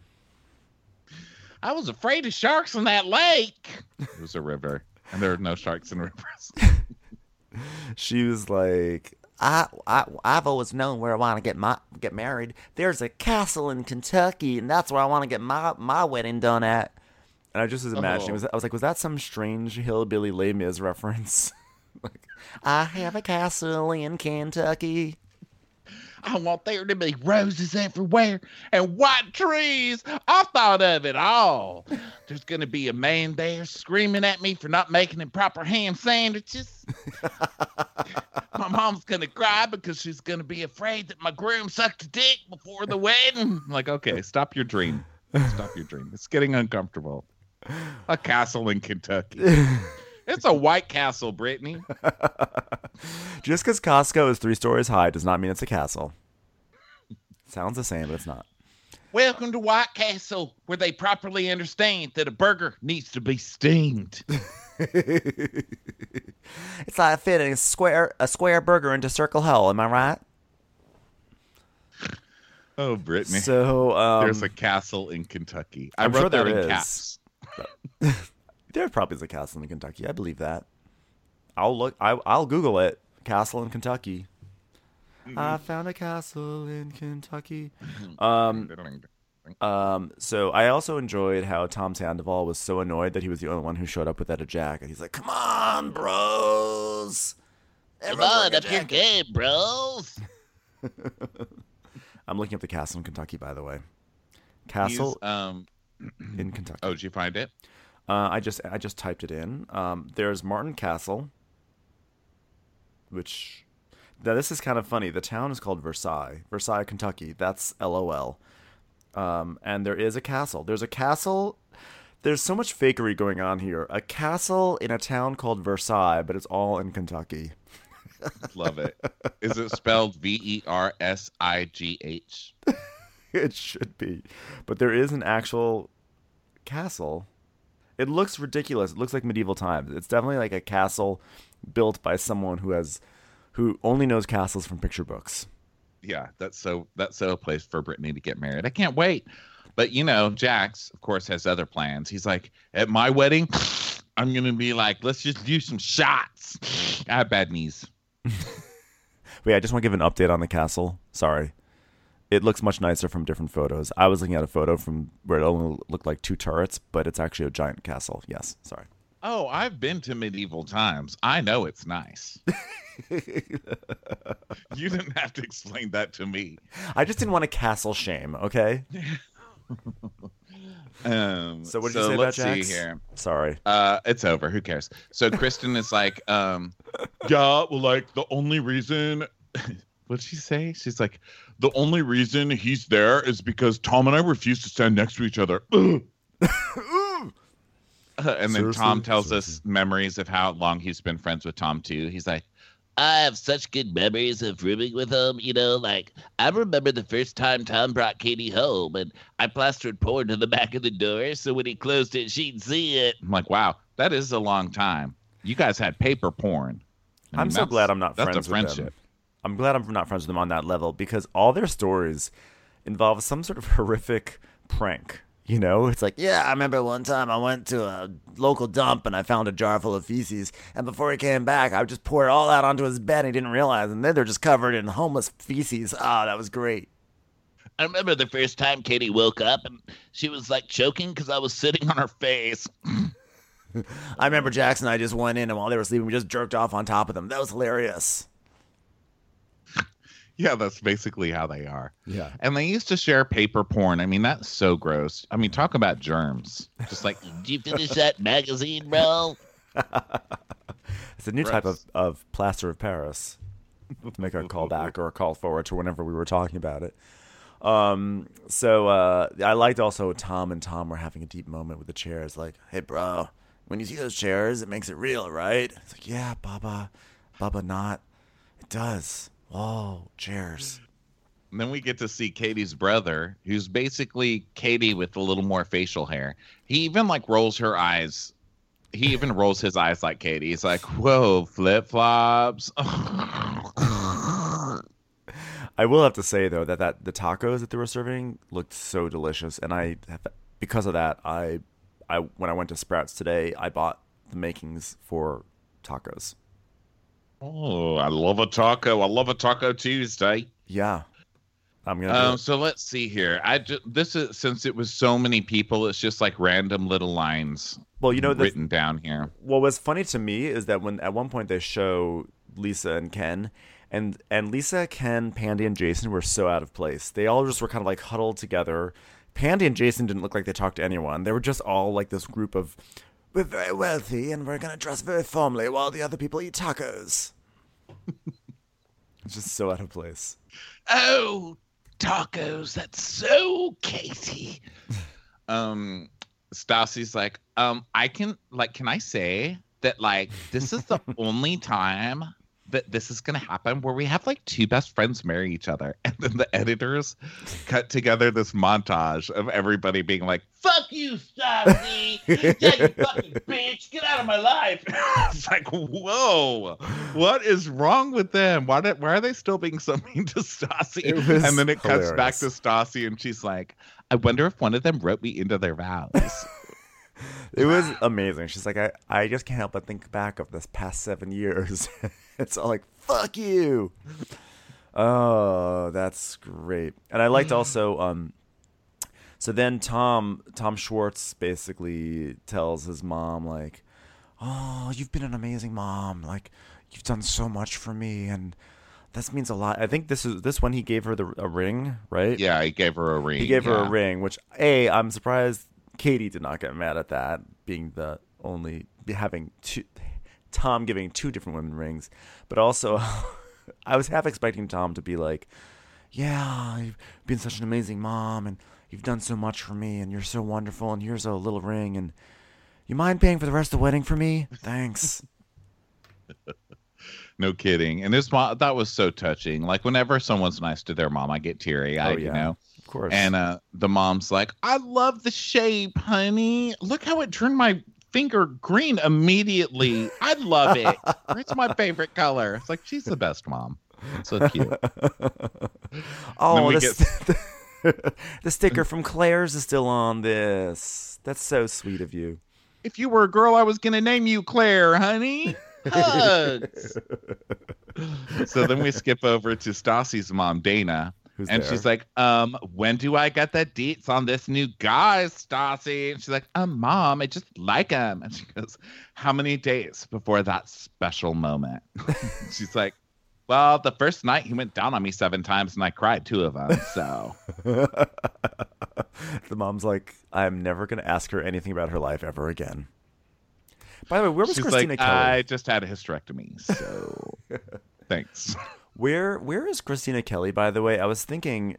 Speaker 3: I was afraid of sharks in that lake.
Speaker 4: It was a river, and there are no sharks in rivers.
Speaker 1: She was like, I, I, I've always known where I want to get my get married. There's a castle in Kentucky, and that's where I want to get my, my wedding done at. And I just was imagining,
Speaker 3: Oh.
Speaker 1: was, I was like, was that some strange hillbilly Les Mis reference? Like, I have a castle in Kentucky.
Speaker 3: I want there to be roses everywhere and white trees. I thought of it all. There's going to be a man there screaming at me for not making him proper ham sandwiches. My mom's going to cry because she's going to be afraid that my groom sucked a dick before the wedding.
Speaker 4: I'm like, okay, stop your dream. Stop your dream. It's getting uncomfortable. A castle in Kentucky. It's a White Castle, Brittany.
Speaker 1: Just because Costco is three stories high does not mean it's a castle. Sounds the same, but it's not.
Speaker 3: Welcome to White Castle, where they properly understand that a burger needs to be steamed.
Speaker 1: It's like fitting a square a square burger into circle hole. Am I right?
Speaker 4: Oh, Brittany.
Speaker 1: So um,
Speaker 4: There's a castle in Kentucky. I
Speaker 1: I'm
Speaker 4: wrote
Speaker 1: sure
Speaker 4: that
Speaker 1: there
Speaker 4: in
Speaker 1: is.
Speaker 4: caps.
Speaker 1: there probably is a castle in Kentucky. I believe that. I'll look. I, I'll Google it. Castle in Kentucky.
Speaker 4: Mm-hmm.
Speaker 1: I found a castle in Kentucky. Um, um. So I also enjoyed how Tom Sandoval was so annoyed that he was the only one who showed up without a jacket. He's like, "Come on, bros!
Speaker 3: Come
Speaker 1: Everyone
Speaker 3: on,
Speaker 1: wear a
Speaker 3: up your
Speaker 1: jacket."
Speaker 3: game, bros.
Speaker 1: I'm looking up the castle in Kentucky, by the way. Castle
Speaker 4: He's, um,
Speaker 1: in Kentucky.
Speaker 4: oh, did you find it?
Speaker 1: Uh, I just I just typed it in. Um, there's Martin Castle, which now this is kind of funny. The town is called Versailles, Versailles, Kentucky. That's L O L. Um, and there is a castle. There's a castle. There's so much fakery going on here. A castle in a town called Versailles, but it's all in Kentucky.
Speaker 4: Love it. Is it spelled V E R S I G H?
Speaker 1: It should be, but there is an actual castle. It looks ridiculous. It looks like medieval times. It's definitely like a castle built by someone who has, who only knows castles from picture books.
Speaker 4: Yeah, that's so that's so a place for Brittany to get married. I can't wait. But you know, Jax, of course, has other plans. He's like, at my wedding, I'm gonna be like, let's just do some shots. I have bad knees.
Speaker 1: Wait, I just want to give an update on the castle. Sorry. It looks much nicer from different photos. I was looking at a photo from where it only looked like two turrets, but it's actually a giant castle. Yes, sorry.
Speaker 4: Oh, I've been to medieval times. I know it's nice. You didn't have to explain that to me.
Speaker 1: I just didn't want to castle shame, okay?
Speaker 4: Um,
Speaker 1: So what did you say
Speaker 4: let's
Speaker 1: about Jax?
Speaker 4: see here.
Speaker 1: Sorry.
Speaker 4: Uh, it's over. Who cares? So Kristen is like, um, yeah, well, like the only reason. What'd she say? She's like, the only reason he's there is because Tom and I refuse to stand next to each other. and then
Speaker 1: Seriously?
Speaker 4: Tom tells
Speaker 1: Seriously.
Speaker 4: us memories of how long he's been friends with Tom too. He's like,
Speaker 3: I have such good memories of rooming with him. You know, like, I remember the first time Tom brought Katie home, and I plastered porn to the back of the door, so when he closed it, she'd see it.
Speaker 4: I'm like, wow, that is a long time. You guys had paper porn. I mean,
Speaker 1: I'm so
Speaker 4: that's-
Speaker 1: glad I'm not
Speaker 4: that's
Speaker 1: friends
Speaker 4: a
Speaker 1: with
Speaker 4: friendship.
Speaker 1: them. I'm glad I'm not friends with them on that level because all their stories involve some sort of horrific prank. You know, it's like, yeah, I remember one time I went to a local dump and I found a jar full of feces. And before he came back, I would just pour it all out onto his bed. And he didn't realize. And then they're just covered in homeless feces. Ah, that was great.
Speaker 3: I remember the first time Katie woke up, and she was, like, choking because I was sitting on her face.
Speaker 1: I remember Jackson and I just went in and while they were sleeping, we just jerked off on top of them. That was hilarious.
Speaker 4: Yeah, that's basically how they are.
Speaker 1: Yeah.
Speaker 4: And they used to share paper porn. I mean, that's so gross. I mean, talk about germs. Just like,
Speaker 3: Did you finish that magazine, bro?
Speaker 1: It's a new type of,
Speaker 4: Gross.
Speaker 1: of plaster of Paris to make a call back or a call forward to whenever we were talking about it. Um, so uh, I liked also Tom and Tom were having a deep moment with the chairs. Like, hey, bro, when you see those chairs, it makes it real, right? It's like, yeah, Baba, Baba, not. It does. Whoa, chairs.
Speaker 4: and then we get to see Katie's brother, who's basically Katie with a little more facial hair. He even like rolls her eyes. He even rolls his eyes like Katie. He's like, whoa, flip flops.
Speaker 1: I will have to say though that, that the tacos that they were serving looked so delicious, and I because of that I I when I went to Sprouts today I bought the makings for tacos.
Speaker 4: Oh, I love a taco. I love a Taco Tuesday.
Speaker 1: Yeah, I'm gonna. Do
Speaker 4: Um,
Speaker 1: it.
Speaker 4: so let's see here. I ju- this is since it was so many people, it's just like random little lines
Speaker 1: Well, you know, the,
Speaker 4: written down here.
Speaker 1: what was funny to me is that when at one point they show Lisa and Ken, and and Lisa, Ken, Pandy, and Jason were so out of place. They all just were kind of like huddled together. Pandy and Jason didn't look like they talked to anyone. They were just all like this group of, we're very wealthy and we're gonna dress very formally while the other people eat tacos. It's just so out of place.
Speaker 3: Oh, tacos. That's so Katie.
Speaker 4: Um, Stassi's like, um, I can like, can I say that like this is the only time that this is going to happen where we have like two best friends marry each other. And then the editors cut together this montage of everybody being like, fuck you, Stassi. Yeah, you fucking bitch. Get out of my life. It's like, whoa, what is wrong with them? Why, did, why are they still being so mean to Stassi? And then it cuts
Speaker 1: hilarious.
Speaker 4: back to Stassi and she's like, I wonder if one of them wrote me into their vows.
Speaker 1: It was amazing. She's like, I, I just can't help but think back of this past seven years. It's all like, fuck you. Oh, that's great. And I liked also, um, so then Tom, Tom Schwartz basically tells his mom, like, oh, you've been an amazing mom. Like, you've done so much for me. And this means a lot. I think this is this one he gave her the a ring, right?
Speaker 4: Yeah, he gave her a ring.
Speaker 1: He gave her
Speaker 4: yeah.
Speaker 1: a ring, which, A, I'm surprised Katie did not get mad at that, being the only having two, Tom giving two different women rings. But also, I was half expecting Tom to be like, yeah, you've been such an amazing mom, and you've done so much for me, and you're so wonderful, and here's a little ring, and you mind paying for the rest of the wedding for me? Thanks.
Speaker 4: No kidding. And this mom, that was so touching. Like, whenever someone's nice to their mom, I get teary-eyed,
Speaker 1: Oh, yeah.
Speaker 4: you know?
Speaker 1: Of course.
Speaker 4: And uh, the mom's like, I love the shape, honey. Look how it turned my finger green immediately. I love it. It's my favorite color. It's like, she's the best mom. So cute.
Speaker 1: Oh,
Speaker 4: we
Speaker 1: the,
Speaker 4: get-
Speaker 1: st- the sticker from Claire's is still on this. That's so sweet of you.
Speaker 4: If you were a girl, I was going to name you Claire, honey. Hugs. So then we skip over to Stassi's mom, Dana.
Speaker 1: Who's
Speaker 4: And
Speaker 1: there?
Speaker 4: she's like, um, when do I get the deets on this new guy, Stassi? And she's like, um, mom, I just like him. And she goes, how many days before that special moment? She's like, well, the first night he went down on me seven times and I cried two of them. So
Speaker 1: The mom's like, I'm never going to ask her anything about her life ever again. By the way, where was
Speaker 4: she's
Speaker 1: Christina
Speaker 4: like,
Speaker 1: Kelly?
Speaker 4: I just had a hysterectomy. So thanks.
Speaker 1: Where Where is Christina Kelly, by the way? I was thinking,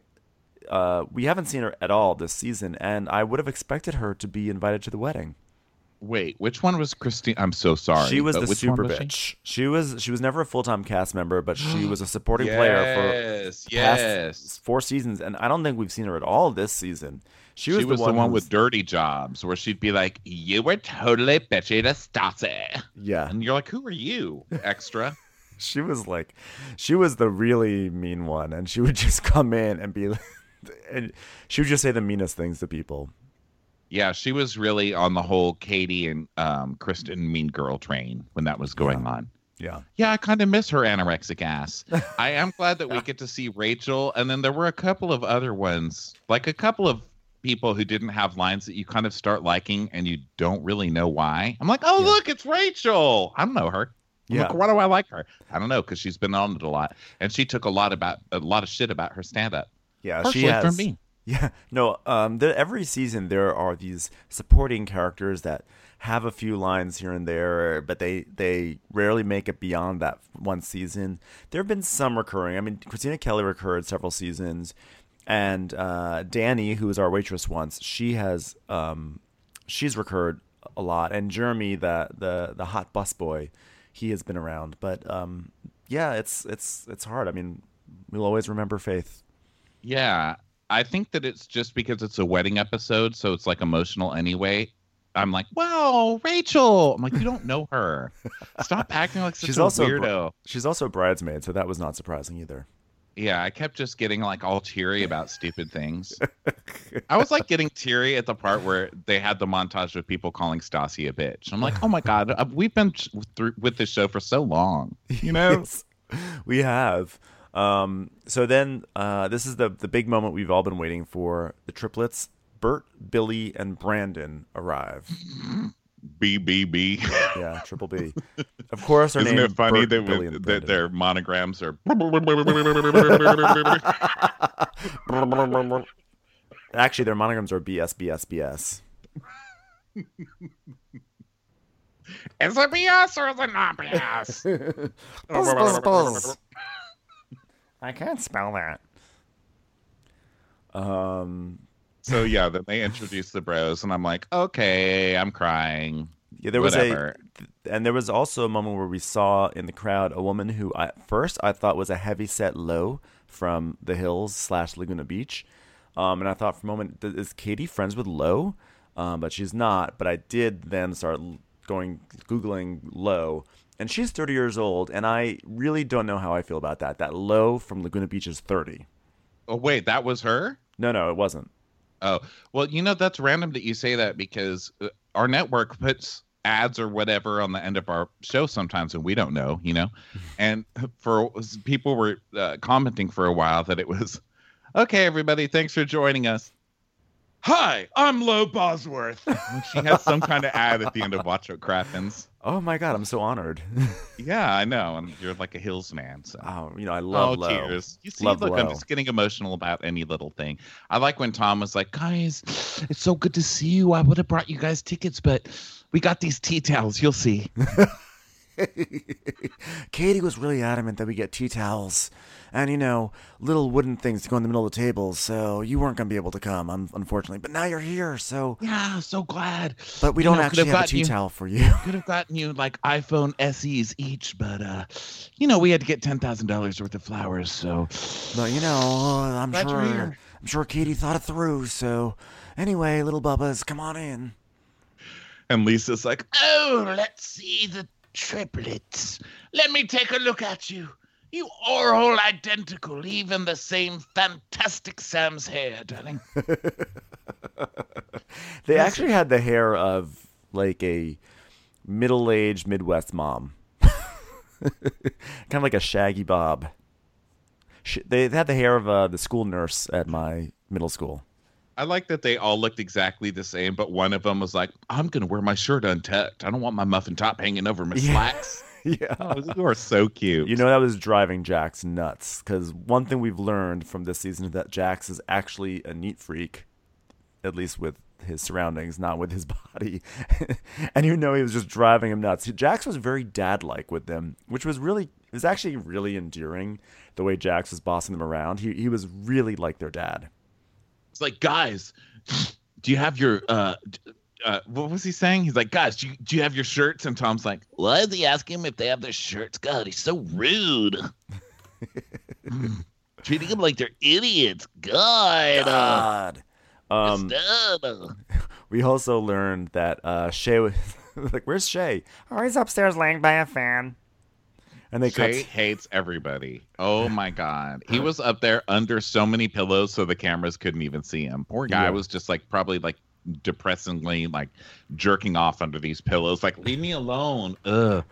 Speaker 1: uh, we haven't seen her at all this season, and I would have expected her to be invited to the wedding.
Speaker 4: Wait, which one was Christine? I'm so sorry.
Speaker 1: She was
Speaker 4: but
Speaker 1: the
Speaker 4: which
Speaker 1: super
Speaker 4: one was she?
Speaker 1: bitch. She? was she was never a full time cast member, but she was a supporting player for
Speaker 4: Yes,
Speaker 1: the
Speaker 4: yes.
Speaker 1: past four seasons, and I don't think we've seen her at all this season. She
Speaker 4: She
Speaker 1: was,
Speaker 4: was,
Speaker 1: the
Speaker 4: the
Speaker 1: one,
Speaker 4: one
Speaker 1: who's-
Speaker 4: with dirty jobs where she'd be like, you were totally bitchy to Stassi.
Speaker 1: yeah.
Speaker 4: And you're like, who are you, extra?
Speaker 1: She was like, she was the really mean one, and she would just come in and be, and she would just say the meanest things to people.
Speaker 4: Yeah, she was really on the whole Katie and um, Kristen mean girl train when that was going on.
Speaker 1: Yeah.
Speaker 4: Yeah, I kind of miss her anorexic ass. I am glad that we get to see Rachel. And then there were a couple of other ones, like a couple of people who didn't have lines that you kind of start liking and you don't really know why. I'm like, oh,
Speaker 1: Yeah.
Speaker 4: look, it's Rachel. I don't know her. I'm
Speaker 1: Yeah.
Speaker 4: like, why do I like her? I don't know, because she's been on it a lot. And she took a lot about a lot of shit about her stand-up.
Speaker 1: Yeah,
Speaker 4: Partially
Speaker 1: she has.
Speaker 4: from me.
Speaker 1: Yeah, no. Um, there, every season there are these supporting characters that have a few lines here and there, but they they rarely make it beyond that one season. There have been some recurring. I mean, Christina Kelly recurred several seasons, and uh, Danny, who was our waitress once, she has um, she's recurred a lot, and Jeremy, the the the hot busboy, he has been around. But um, yeah, it's it's it's hard. I mean, we'll always remember Faith.
Speaker 4: Yeah, I think that it's just because it's a wedding episode, so it's like emotional anyway. I'm like, wow, Rachel. I'm like, you don't know her. Stop acting like such
Speaker 1: She's
Speaker 4: a
Speaker 1: also a
Speaker 4: weirdo.
Speaker 1: bri- she's also a bridesmaid, so that was not surprising either.
Speaker 4: Yeah, I kept just getting like all teary about stupid things. I was like getting teary at the part where they had the montage of people calling Stassi a bitch. I'm like, oh my God, uh, we've been through with this show for so long. You know?
Speaker 1: Yes, we have. Um, so then uh, this is the the big moment we've all been waiting for. The triplets, Bert, Billy, and Brandon arrive.
Speaker 4: B B B.
Speaker 1: Yeah, triple B. Of course, our
Speaker 4: Isn't
Speaker 1: name
Speaker 4: it funny
Speaker 1: Bert,
Speaker 4: that,
Speaker 1: Billy,
Speaker 4: with,
Speaker 1: and
Speaker 4: that
Speaker 1: Brandon.
Speaker 4: their monograms are?
Speaker 1: Actually, their monograms are B S B S B S.
Speaker 4: Is it B S or is it not B S?
Speaker 1: Buzz, buzz, buzz. I can't spell that. Um.
Speaker 4: So yeah, then they introduce the bros, and I'm like, okay, I'm crying.
Speaker 1: Yeah, there
Speaker 4: whatever.
Speaker 1: was a, and there was also a moment where we saw in the crowd a woman who at first I thought was a heavyset Low from the Hills slash Laguna Beach, um, and I thought for a moment, is Katie friends with Low? Um, but she's not. But I did then start going googling Low, and she's thirty years old, and I really don't know how I feel about that. That Low from Laguna Beach is thirty.
Speaker 4: Oh wait, that was her?
Speaker 1: No, no, it wasn't.
Speaker 4: Oh, well, you know, that's random that you say that because uh, our network puts ads or whatever on the end of our show sometimes, and we don't know, you know. And for people were uh, commenting for a while that it was, okay, everybody, thanks for joining us. Hi, I'm Lo Bosworth. She has some kind of ad at the end of Watch What Crappens.
Speaker 1: Oh my God, I'm so honored.
Speaker 4: Yeah, I know. And you're like a Hills man. So.
Speaker 1: Oh, you know, I love
Speaker 4: oh,
Speaker 1: Low.
Speaker 4: tears. You see,
Speaker 1: love
Speaker 4: look,
Speaker 1: Low.
Speaker 4: I'm just getting emotional about any little thing. I like when Tom was like, guys, it's so good to see you. I would have brought you guys tickets, but we got these tea towels. You'll see.
Speaker 1: Katie was really adamant that we get tea towels and, you know, little wooden things to go in the middle of the table, so you weren't going to be able to come, un- unfortunately. But now you're here, so...
Speaker 4: Yeah, so glad.
Speaker 1: But we
Speaker 4: You
Speaker 1: don't
Speaker 4: know,
Speaker 1: actually
Speaker 4: could've
Speaker 1: have a
Speaker 4: gotten
Speaker 1: tea
Speaker 4: you-
Speaker 1: towel for you.
Speaker 4: Could have gotten you like iPhone S Es each, but, uh, you know, we had to get ten thousand dollars worth of flowers, so...
Speaker 1: But, you know, uh, I'm
Speaker 4: Glad you're
Speaker 1: sure
Speaker 4: here.
Speaker 1: I'm sure Katie thought it through, so... Anyway, little Bubbas, come on in.
Speaker 4: And Lisa's like,
Speaker 3: Oh, let's see the triplets. Let me take a look at you. You are all identical, even the same fantastic Sam's hair, darling.
Speaker 1: They actually had the hair of, like, a middle-aged Midwest mom. Kind of like a Shaggy Bob. Sh- They had the hair of uh, the school nurse at my middle school.
Speaker 4: I like that they all looked exactly the same, but one of them was like, I'm going to wear my shirt untucked. I don't want my muffin top hanging over my
Speaker 1: Yeah.
Speaker 4: slacks.
Speaker 1: Yeah.
Speaker 4: Oh, you are so cute.
Speaker 1: You know, that was driving Jax nuts, because one thing we've learned from this season is that Jax is actually a neat freak, at least with his surroundings, not with his body. And you know he was just driving him nuts. Jax was very dad-like with them, which was really, it was actually really endearing, the way Jax was bossing them around. He, he was really like their dad.
Speaker 4: It's like, guys, do you have your, uh, uh, what was he saying? He's like, guys, do you, do you have your shirts? And Tom's like,
Speaker 3: Why is he asking him if they have their shirts? God, he's so rude. Mm. Treating them like they're idiots. God.
Speaker 1: God. Um,
Speaker 3: Stop.
Speaker 1: we also learned that uh, Shay was like, where's Shay? Oh, he's upstairs laying by a fan. And they
Speaker 4: Shay
Speaker 1: cut.
Speaker 4: hates everybody. Oh my God. He was up there under so many pillows so the cameras couldn't even see him. Poor guy
Speaker 1: Yeah.
Speaker 4: was just like probably like depressingly like jerking off under these pillows. Like, leave me alone. Ugh.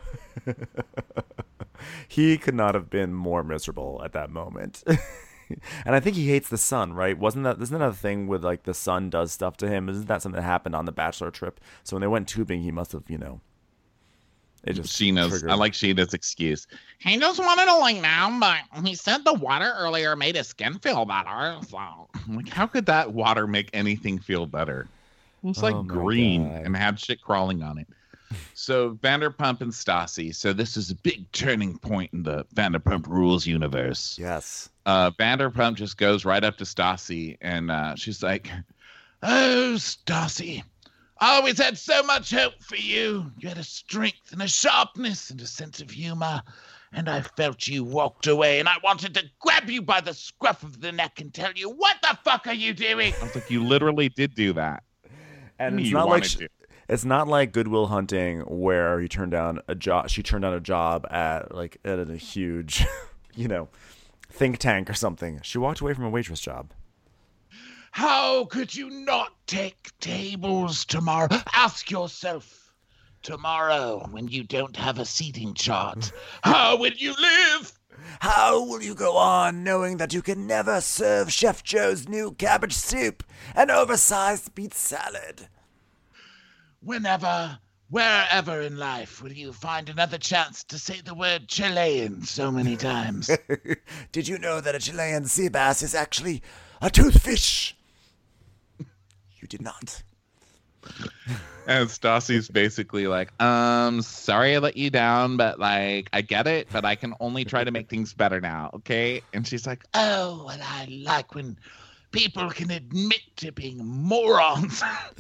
Speaker 1: He could not have been more miserable at that moment. And I think he hates the sun, right? Wasn't that, isn't that a thing with like the sun does stuff to him? Isn't that something that happened on the bachelor trip? So when they went tubing, he must have, you know, it just
Speaker 4: Sheena's,
Speaker 1: triggered.
Speaker 4: I like Sheena's excuse.
Speaker 3: He just wanted to lay down, but he said the water earlier made his skin feel better. So
Speaker 4: I'm like, how could that water make anything feel better? It was like
Speaker 1: Oh my
Speaker 4: green
Speaker 1: God.
Speaker 4: and had shit crawling on it. So Vanderpump and Stassi. So this is a big turning point in the Vanderpump Rules universe.
Speaker 1: Yes.
Speaker 4: Uh, Vanderpump just goes right up to Stassi and uh, she's like,
Speaker 3: Oh, Stassi, I always had so much hope for you. You had a strength and a sharpness and a sense of humor. And I felt you walked away, and I wanted to grab you by the scruff of the neck and tell you, what the fuck are you doing?
Speaker 4: I was like, you literally did do that.
Speaker 1: And it's
Speaker 4: You
Speaker 1: not like
Speaker 4: wanted
Speaker 1: sh-
Speaker 4: to.
Speaker 1: it's not like Goodwill Hunting where he turned down a job. She turned down a job at like at a huge, you know, think tank or something. She walked away from a waitress job.
Speaker 3: How could you not take tables tomorrow? Ask yourself tomorrow when you don't have a seating chart. How will you live?
Speaker 1: How will you go on knowing that you can never serve Chef Joe's new cabbage soup and oversized beet salad?
Speaker 3: Whenever, wherever in life will you find another chance to say the word Chilean so many times?
Speaker 1: Did you know that a Chilean sea bass is actually a toothfish? You did not.
Speaker 4: And Stassi's basically like, um, sorry I let you down, but like, I get it, but I can only try to make things better now, okay? And she's like,
Speaker 3: Oh, well, I like when people can admit to being morons.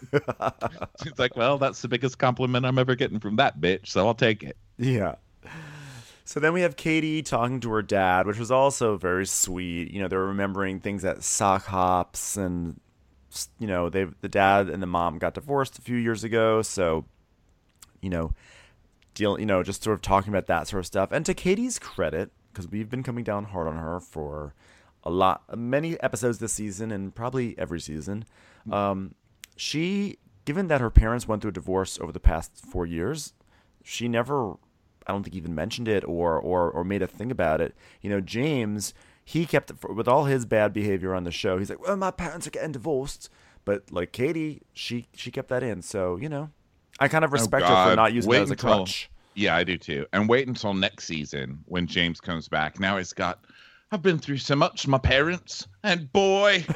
Speaker 4: She's like, well, that's the biggest compliment I'm ever getting from that bitch, so I'll take it.
Speaker 1: Yeah. So then we have Katie talking to her dad, which was also very sweet. You know, they're remembering things at sock hops, and you know, they the dad and the mom got divorced a few years ago, so you know, deal, you know, just sort of talking about that sort of stuff. And to Katie's credit, because we've been coming down hard on her for a lot, many episodes this season, and probably every season. Um, she, given that her parents went through a divorce over the past four years, she never, I don't think, even mentioned it or or or made a thing about it. You know, James, he kept it for, with all his bad behavior on the show. He's like, well, my parents are getting divorced, but like Katie, she she kept that in. So you know, I kind of respect
Speaker 4: oh
Speaker 1: her for not using
Speaker 4: Wait
Speaker 1: that as a
Speaker 4: until,
Speaker 1: crutch.
Speaker 4: Yeah, I do too. And wait until next season when James comes back. Now he's got, I've been through so much, my parents, and boy.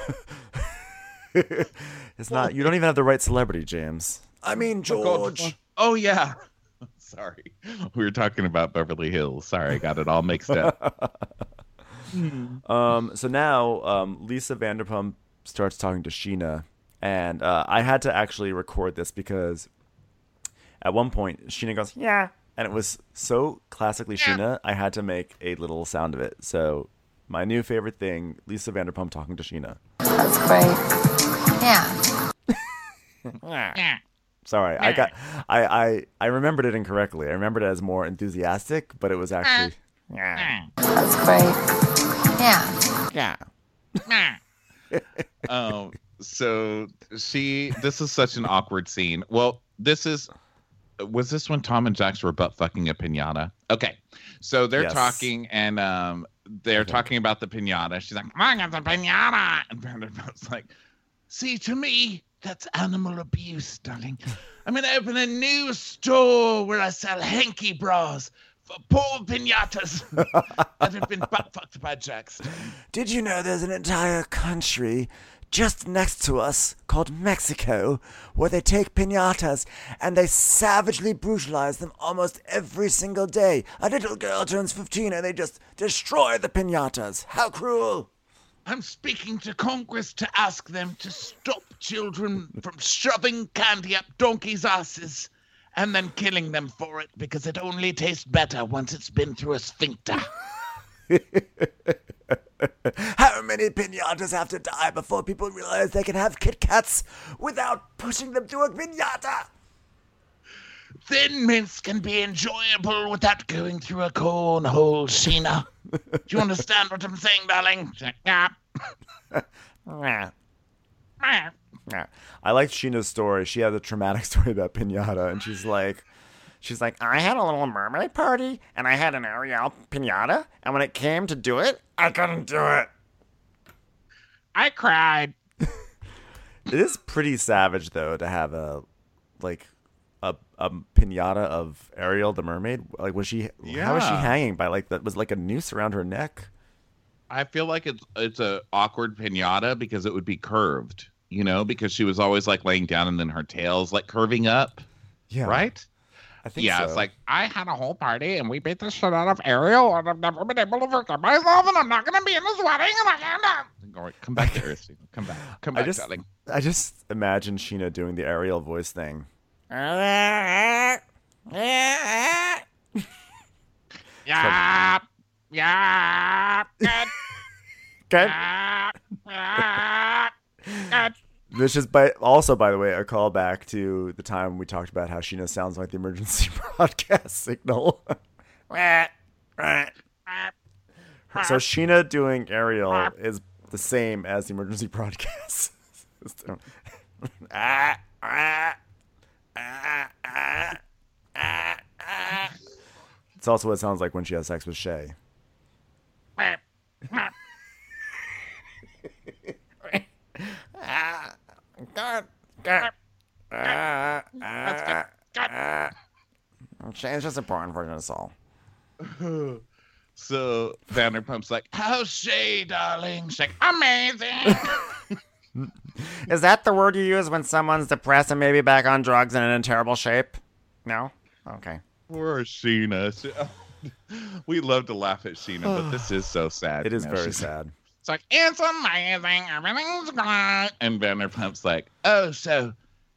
Speaker 1: It's not, you don't even have the right celebrity, James. I mean, George.
Speaker 4: Oh, oh yeah. Sorry. We were talking about Beverly Hills. Sorry, I got it all mixed up.
Speaker 1: um, so now um, Lisa Vanderpump starts talking to Sheena. And uh, I had to actually record this because at one point Sheena goes, yeah. And it was so classically Sheena, I had to make a little sound of it. So my new favorite thing, Lisa Vanderpump talking to Sheena.
Speaker 5: That's great. Yeah.
Speaker 1: Yeah. Sorry, I got, I, I, I remembered it incorrectly. I remembered it as more enthusiastic, but it was actually, yeah.
Speaker 5: That's great. Yeah.
Speaker 1: Yeah.
Speaker 4: um, so she, this is such an awkward scene. Well, this is, was this when Tom and Jax were butt fucking a pinata? Okay, so they're
Speaker 1: Yes.
Speaker 4: talking and um, they're
Speaker 1: Okay.
Speaker 4: talking about the pinata. She's like, I got the pinata, and Vanderbilt's like,
Speaker 3: See, to me, that's animal abuse, darling. I'm going to open a new store where I sell hanky bras for poor pinatas that have been butt fucked by Jax.
Speaker 1: Did you know there's an entire country just next to us called Mexico where they take piñatas and they savagely brutalize them almost every single day? A little girl turns fifteen and they just destroy the piñatas. How cruel!
Speaker 3: I'm speaking to Congress to ask them to stop children from shoving candy up donkeys' asses and then killing them for it because it only tastes better once it's been through a sphincter.
Speaker 1: How many piñatas have to die before people realize they can have Kit Kats without pushing them through a piñata?
Speaker 3: Thin mints can be enjoyable without going through a cornhole, Sheena. Do you understand what I'm saying, darling? Yeah.
Speaker 1: Yeah. I liked Sheena's story. She had a traumatic story about piñata, and she's like, she's like, I had a little mermaid party, and I had an Ariel piñata, and when it came to do it, I couldn't do it.
Speaker 3: I cried.
Speaker 1: It is pretty savage, though, to have a, like, a a piñata of Ariel the mermaid. Like, was she? How was she
Speaker 4: Yeah.
Speaker 1: hanging by? Like, that was like a noose around her neck.
Speaker 4: I feel like it's it's a awkward pinata because it would be curved, you know, because she was always like laying down and then her tail's like curving up,
Speaker 1: Yeah,
Speaker 4: right?
Speaker 1: I think
Speaker 4: Yeah,
Speaker 1: so.
Speaker 4: it's like, I had a whole party and we beat the shit out of Ariel and I've never been able to forgive myself and I'm not going to be in this wedding and I can't. All right, come back to Earth. Come back. Come
Speaker 1: I
Speaker 4: back,
Speaker 1: just,
Speaker 4: darling.
Speaker 1: I just imagine Sheena doing the Ariel voice thing.
Speaker 3: Yeah. Yeah. Good.
Speaker 1: Okay.
Speaker 3: Yeah. Yeah. Good.
Speaker 1: This is by also, by the way, a callback to the time we talked about how Sheena sounds like the emergency broadcast signal. So Sheena doing Ariel is the same as the emergency broadcast system. It's also what it sounds like when she has sex with Shay. Shay's just important for us all.
Speaker 4: So Vanderpump's like,
Speaker 3: How's Shay, darling? She's like, amazing.
Speaker 1: Is that the word you use when someone's depressed and maybe back on drugs and in terrible shape? No? Okay.
Speaker 4: poor Sheena. She- we love to laugh at Sheena, but this is so sad.
Speaker 1: It is
Speaker 4: You know,
Speaker 1: very
Speaker 4: she's-
Speaker 1: sad.
Speaker 4: It's like, it's amazing. Everything's great. And Vanderpump's like,
Speaker 3: Oh, so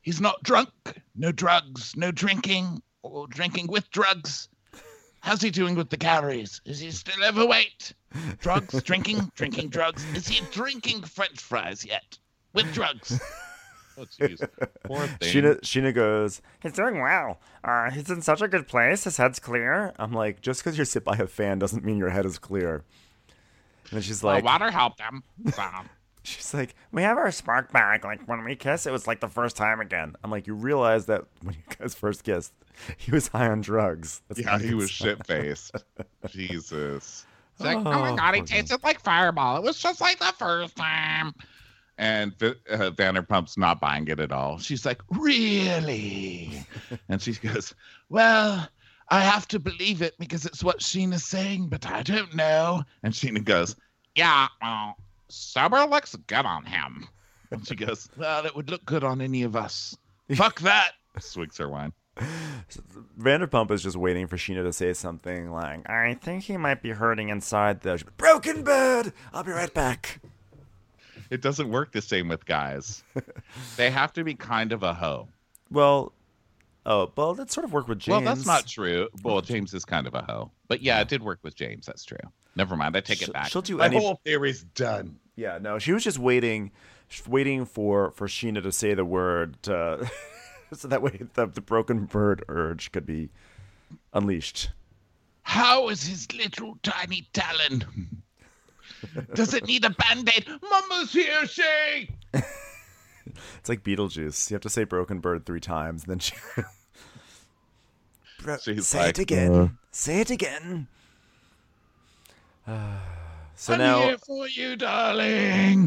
Speaker 3: He's not drunk, no drugs, no drinking, or drinking with drugs. How's he doing with the calories? Is he still overweight? Drugs, drinking, drinking drugs. Is he drinking French fries yet? With drugs.
Speaker 4: Oh, jeez. Poor thing.
Speaker 1: Sheena, Sheena goes, he's doing well. Uh, he's in such a good place. His head's clear. I'm like, just because you sit by a fan doesn't mean your head is clear. And then she's like,
Speaker 3: well, water helped him. So.
Speaker 1: she's like, we have our spark back. Like, when we kiss, it was like the first time again. I'm like, you realize that when you guys first kissed, he was high on drugs. That's
Speaker 4: Yeah,
Speaker 1: not
Speaker 4: he
Speaker 1: good
Speaker 4: was
Speaker 1: stuff.
Speaker 4: shit-faced. Jesus.
Speaker 3: It's like, oh, my God, he tasted like Fireball. It was just like the first time.
Speaker 4: And uh, Vanderpump's not buying it at all.
Speaker 3: She's like, really? And she goes, well, I have to believe it because it's what Sheena's saying, but I don't know.
Speaker 4: And Sheena goes,
Speaker 3: Yeah, well, sober looks good on him. And she goes, well, it would look good on any of us. Fuck that.
Speaker 4: swigs her wine.
Speaker 1: Vanderpump is just waiting for Sheena to say something like, I think he might be hurting inside though. She's like, broken bird! I'll be right back.
Speaker 4: It doesn't work the same with guys. They have to be kind of a hoe.
Speaker 1: Well, oh, well, that sort of worked with James.
Speaker 4: Well, that's not true. Well, James is kind of a hoe. But yeah, it did work with James. That's true. Never mind. I take
Speaker 1: She'll,
Speaker 4: it back.
Speaker 1: she'll do
Speaker 4: My
Speaker 1: any...
Speaker 4: whole theory's done.
Speaker 1: Yeah, no, she was just waiting, just waiting for, for Sheena to say the word, uh, so that way the, the broken bird urge could be unleashed.
Speaker 3: How is his little tiny talon? Does it need a band-aid? Mama's here, she!
Speaker 1: It's like Beetlejuice. You have to say broken bird three times, and then she... Bro-
Speaker 4: She's
Speaker 1: say
Speaker 4: like,
Speaker 1: it again.
Speaker 4: uh.
Speaker 1: Say it again. so
Speaker 3: I'm
Speaker 1: now...
Speaker 3: here for you, darling.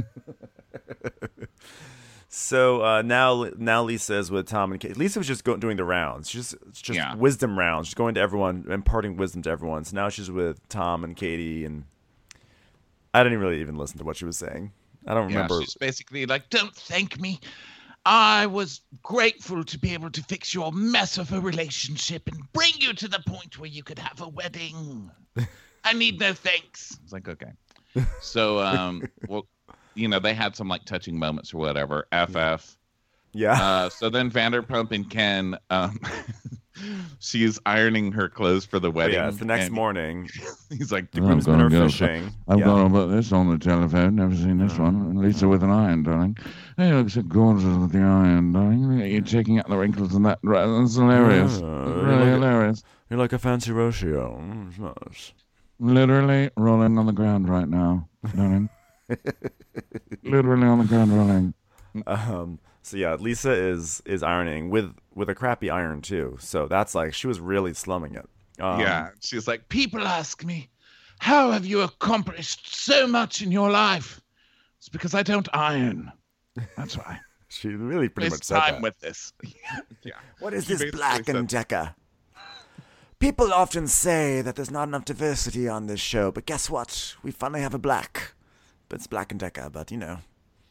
Speaker 1: So uh, now, now Lisa is with Tom and Kate. Lisa was just go- doing the rounds. She's just, it's just
Speaker 4: Yeah.
Speaker 1: wisdom rounds. She's going to everyone, imparting wisdom to everyone. So now she's with Tom and Katie, and I didn't really even listen to what she was saying. I don't
Speaker 4: Yeah,
Speaker 1: remember.
Speaker 4: she's basically like,
Speaker 3: Don't thank me. I was grateful to be able to fix your mess of a relationship and bring you to the point where you could have a wedding. I need no thanks.
Speaker 4: it's like, okay. So, um, well, you know, they had some like touching moments or whatever. F F.
Speaker 1: yeah.
Speaker 4: Uh, so then Vanderpump and Ken, um, she's ironing her clothes for the
Speaker 1: But
Speaker 4: wedding.
Speaker 1: yeah, it's the next
Speaker 4: and
Speaker 1: morning.
Speaker 4: He's like,
Speaker 1: The
Speaker 6: I'm
Speaker 1: groomsmen
Speaker 6: gonna
Speaker 1: are
Speaker 6: go-
Speaker 1: fishing.
Speaker 6: I've
Speaker 1: yeah.
Speaker 6: got about this on the telephone. Never seen this one. Lisa with an iron, darling. Hey, looks so gorgeous with the iron, darling. You're taking out the wrinkles in that. Right, that's hilarious.
Speaker 1: Yeah,
Speaker 6: really
Speaker 1: look at-
Speaker 6: hilarious.
Speaker 1: You're like a fancy Rocio. Mm, it's nice.
Speaker 6: Literally rolling on the ground right now, darling. Literally on the ground rolling.
Speaker 1: Um, so yeah, Lisa is is ironing with with a crappy iron too. So that's like she was really slumming it. Um,
Speaker 4: yeah. She's like,
Speaker 3: People ask me, how have you accomplished so much in your life? It's because I don't iron. That's why.
Speaker 1: she really pretty much
Speaker 4: waste
Speaker 1: said
Speaker 4: time
Speaker 1: that.
Speaker 4: with this. yeah.
Speaker 1: What is
Speaker 4: She
Speaker 1: this
Speaker 4: basically
Speaker 1: Black and
Speaker 4: said-
Speaker 1: Decker? People often say that there's not enough diversity on this show, but guess what? We finally have a black. But it's Black and Decker, but you know.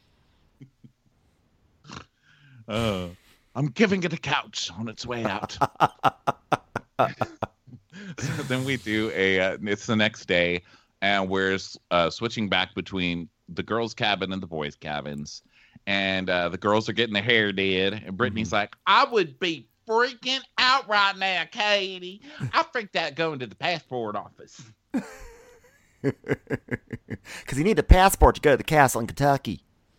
Speaker 4: Oh.
Speaker 3: I'm giving it a couch on its way out.
Speaker 4: So then we do a, uh, it's the next day, and we're uh, switching back between the girls' cabin and the boys' cabins. And uh, the girls are getting their hair did. And Brittany's
Speaker 1: Mm-hmm.
Speaker 4: like, I would be freaking out right now, Katie. I freaked out going to the passport office.
Speaker 1: Because you need a passport to go to the castle in Kentucky.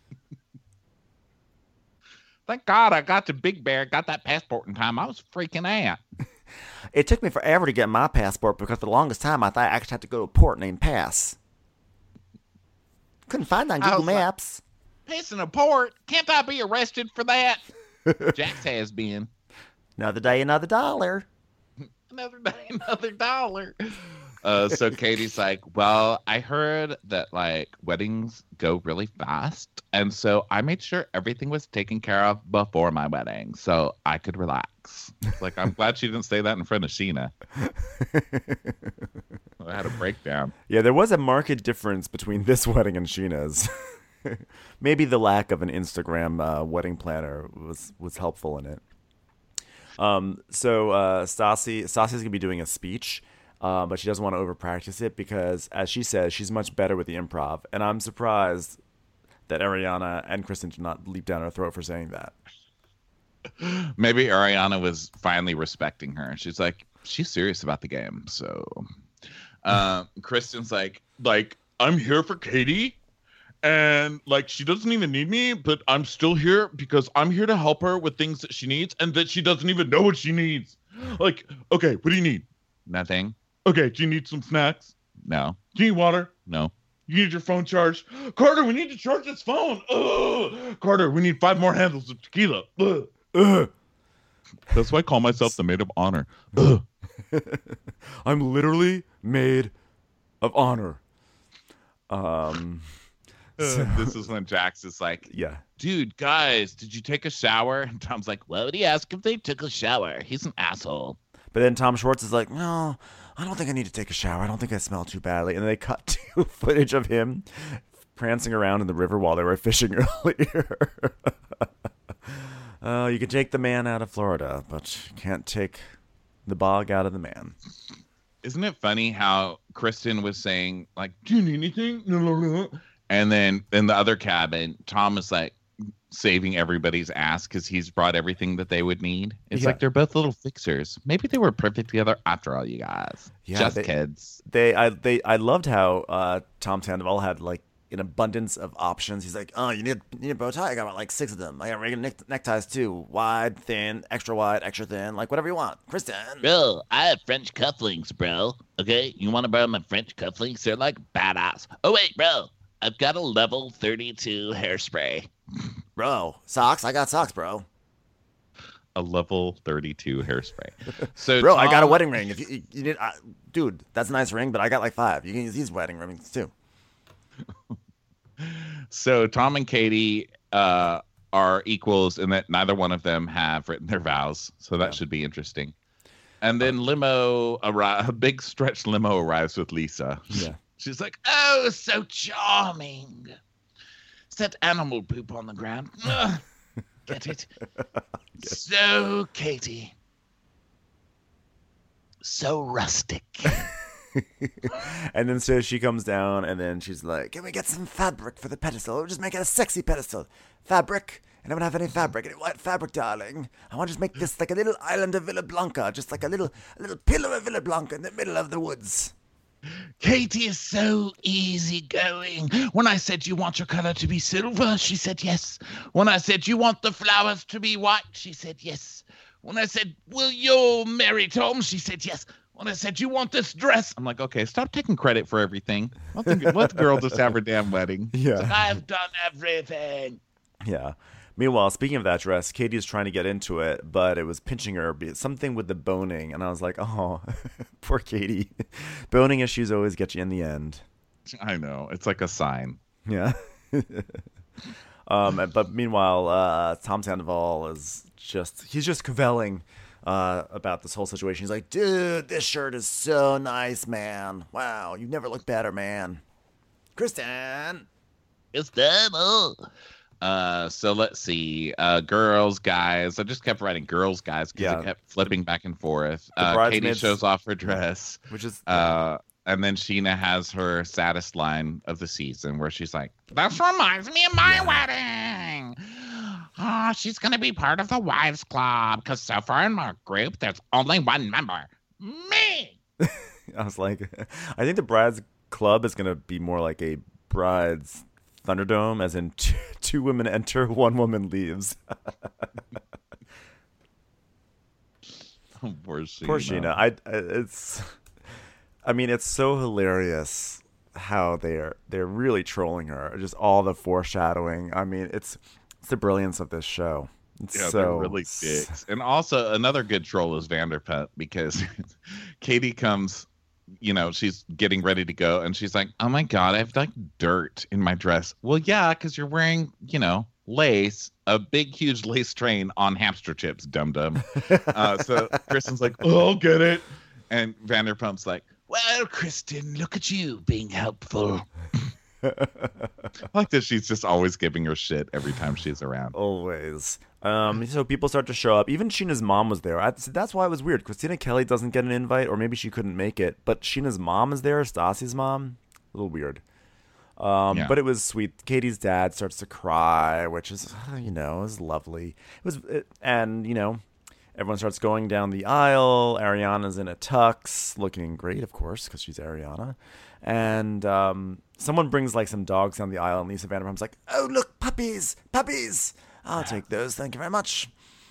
Speaker 4: Thank God I got to Big Bear, got that passport in time. I was freaking out.
Speaker 1: It took me forever to get my passport because for the longest time I thought I actually had to go to a port named Pass. Couldn't find it on
Speaker 4: I
Speaker 1: Google
Speaker 4: was like-
Speaker 1: Maps.
Speaker 4: Pissing a port? Can't I be arrested for that? Jax has been.
Speaker 1: Another day, another dollar.
Speaker 4: Another day, another dollar. Uh, so Katie's like, well, I heard that like weddings go really fast, and so I made sure everything was taken care of before my wedding, so I could relax. It's like, I'm glad she didn't say that in front of Sheena. I had a breakdown.
Speaker 1: Yeah, there was a marked difference between this wedding and Sheena's. Maybe the lack of an Instagram uh, wedding planner was, was helpful in it. Um, so uh, Stassi, Stassi's gonna be doing a speech, uh, but she doesn't want to over practice it because, as she says, she's much better with the improv. And I'm surprised that Ariana and Kristen did not leap down her throat for saying that.
Speaker 4: Maybe Ariana was finally respecting her. She's like, she's serious about the game. So uh, Kristen's like, like, I'm here for Katie. And like, she doesn't even need me, but I'm still here because I'm here to help her with things that she needs and that she doesn't even know what she needs. Like, okay, what do you need? Nothing.
Speaker 3: Okay, do you need some snacks?
Speaker 4: No.
Speaker 3: Do you need water?
Speaker 4: No.
Speaker 3: You need your phone charged? Carter, we need to charge this phone. Ugh. Carter, we need five more handles of tequila. Ugh. Ugh.
Speaker 4: That's why I call myself the maid of honor.
Speaker 3: Ugh.
Speaker 1: I'm literally made of honor. Um,
Speaker 4: Uh, this is when Jax is like,
Speaker 1: yeah.
Speaker 4: dude, guys, did you take a shower? And Tom's like, why would he ask if they took a shower? He's an asshole.
Speaker 1: But then Tom Schwartz is like, no, I don't think I need to take a shower. I don't think I smell too badly. And they cut to footage of him prancing around in the river while they were fishing earlier. uh, you can take the man out of Florida, but you can't take the bog out of the man.
Speaker 4: Isn't it funny how Kristen was saying, like, do you need anything? No, no, no. And then in the other cabin, Tom is like saving everybody's ass because he's brought everything that they would need. It's
Speaker 1: Yeah.
Speaker 4: like they're both little fixers. Maybe they were perfect together after all, you guys.
Speaker 1: Yeah,
Speaker 4: Just
Speaker 1: they-
Speaker 4: kids.
Speaker 1: They, I, they, I loved how uh, Tom Sandoval had like an abundance of options. He's like, oh, you need, you need a bow tie? I got like six of them. I got regular neck- neckties too, wide, thin, extra wide, extra thin, like whatever you want. Kristen.
Speaker 3: Bro, I have French cufflinks, bro. Okay, you want to borrow my French cufflinks? They're like badass. Oh wait, bro, I've got a level thirty-two hairspray.
Speaker 1: Bro, socks? I got socks, bro.
Speaker 4: A level thirty-two hairspray. So
Speaker 1: Bro, I got a
Speaker 4: Tom-
Speaker 1: wedding ring. If you, you, you need, uh, dude, that's a nice ring, but I got like five. You can use these wedding rings too.
Speaker 4: So Tom and Katie uh, are equals in that neither one of them have written their vows. So that
Speaker 1: Yeah.
Speaker 4: should be interesting. And then limo, arri- a big stretch limo arrives with Lisa.
Speaker 1: Yeah.
Speaker 4: She's like,
Speaker 3: Oh, so charming. Is that animal poop on the ground? Ugh. Get it? So, Katie. So rustic.
Speaker 1: And then so she comes down, and then she's like, "Can we get some fabric for the pedestal? We'll just make it a sexy pedestal. Fabric? I don't have any fabric. Any white fabric, darling. I want to just make this like a little island of Villa Blanca, just like a little, a little pillar of Villa Blanca in the middle of the woods."
Speaker 3: Katie is so easygoing. When I said, you want your color to be silver, she said yes. When I said, you want the flowers to be white, she said yes. When I said, will you marry Tom, she said yes. When I said, you want this dress,
Speaker 4: I'm like, okay, stop taking credit for everything. Let the, let the girl just have her damn wedding.
Speaker 1: Yeah.
Speaker 3: I've done everything.
Speaker 1: Yeah. Meanwhile, speaking of that dress, Katie is trying to get into it, but it was pinching her. be- Something with the boning, and I was like, "Oh, poor Katie. Boning issues always get you in the end."
Speaker 4: I know. It's like a sign.
Speaker 1: Yeah. um. But meanwhile, uh, Tom Sandoval is just—he's just cavelling uh, about this whole situation. He's like, "Dude, this shirt is so nice, man. Wow, you never looked better, man." Kristen.
Speaker 3: It's done. Oh.
Speaker 4: Uh, so let's see. Uh, girls, guys. I just kept writing girls, guys, because
Speaker 1: Yeah.
Speaker 4: it kept flipping back and forth.
Speaker 1: The
Speaker 4: Uh, Katie
Speaker 1: bridesmaids-
Speaker 4: shows off her dress.
Speaker 1: Which is
Speaker 4: Uh, and then Sheena has her saddest line of the season where she's like, this reminds me of my wedding. Ah, she's going to be part of the wives club because so far in my group, there's only one member. Me.
Speaker 1: I was like, I think the brides club is gonna be more like a brides Thunderdome, as in two, two women enter, one woman leaves.
Speaker 4: Oh, poor Sheena.
Speaker 1: Poor Sheena. I, I it's, I mean, it's so hilarious how they're they're really trolling her. Just all the foreshadowing. I mean, it's it's the brilliance of this show. It's
Speaker 4: Yeah,
Speaker 1: so
Speaker 4: they're really dicks. And also another good troll is Vanderpump because Katie comes, you know, she's getting ready to go and she's like, oh my God, I have like dirt in my dress. Well, yeah, because you're wearing, you know, lace, a big, huge lace train on hamster chips, dum dum. uh, so Kristen's like, oh, I'll get it. And Vanderpump's like,
Speaker 3: Well, Kristen, look at you being helpful.
Speaker 4: I like that she's just always giving her shit every time she's around.
Speaker 1: Always. Um, so people start to show up. Even Sheena's mom was there. I, that's why it was weird. Christina Kelly doesn't get an invite, or maybe she couldn't make it. But Sheena's mom is there, Stassi's mom. A little weird. Um,
Speaker 4: Yeah.
Speaker 1: But it was sweet. Katie's dad starts to cry, which is, you know, is lovely. It was, it, and you know, everyone starts going down the aisle. Ariana's in a tux, looking great, of course, because she's Ariana. And um, someone brings like some dogs down the aisle, and Lisa Vanderpump's like, "Oh, look, puppies, puppies! I'll take those, thank you very much."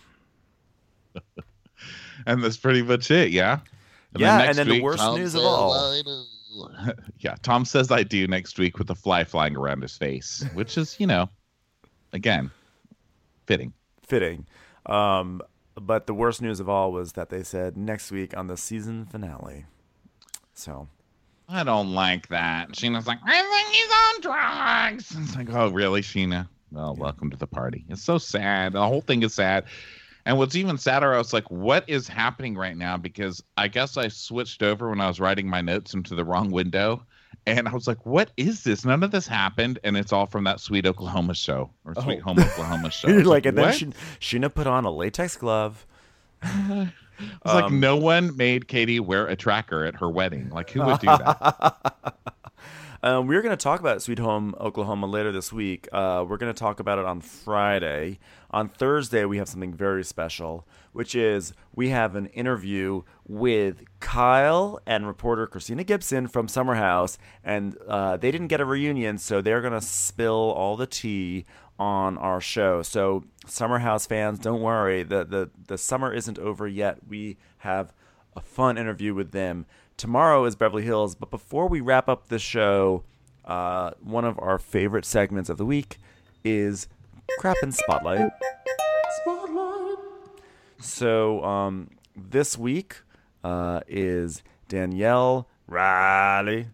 Speaker 4: And that's pretty much it, yeah. And
Speaker 1: Yeah,
Speaker 4: next
Speaker 1: and then the
Speaker 4: week,
Speaker 1: worst
Speaker 4: Tom
Speaker 1: news of
Speaker 4: says,
Speaker 1: all.
Speaker 4: "I do." Yeah, Tom says I do next week with a fly flying around his face, which is, you know, again, fitting.
Speaker 1: Fitting. Um, but the worst news of all was that they said next week on the season finale. So
Speaker 4: I don't like that. Sheena's like, I think he's on drugs. It's like, oh, really, Sheena? Well, welcome to the party. It's so sad. The whole thing is sad. And what's even sadder, I was like, what is happening right now? Because I guess I switched over when I was writing my notes into the wrong window. And I was like, what is this? None of this happened. And it's all from that Sweet Oklahoma show or Sweet
Speaker 1: Oh.
Speaker 4: Home Oklahoma show. I
Speaker 1: you're
Speaker 4: was
Speaker 1: like, and then
Speaker 4: what?
Speaker 1: she, Sheena put on a latex glove.
Speaker 4: It's like
Speaker 1: Um,
Speaker 4: no one made Katie wear a tracker at her wedding. Like, who would do that?
Speaker 1: Um, we're going to talk about Sweet Home Oklahoma later this week. Uh, we're going to talk about it on Friday. On Thursday, we have something very special, which is we have an interview with Kyle and reporter Christina Gibson from Summer House, and uh, they didn't get a reunion, so they're going to spill all the tea on our show. So Summer House fans, don't worry. The, the, the summer isn't over yet. We have a fun interview with them. Tomorrow is Beverly Hills, but before we wrap up the show, uh, one of our favorite segments of the week is Crappin' Spotlight. Spotlight. So um, this week uh, is Danielle Riley.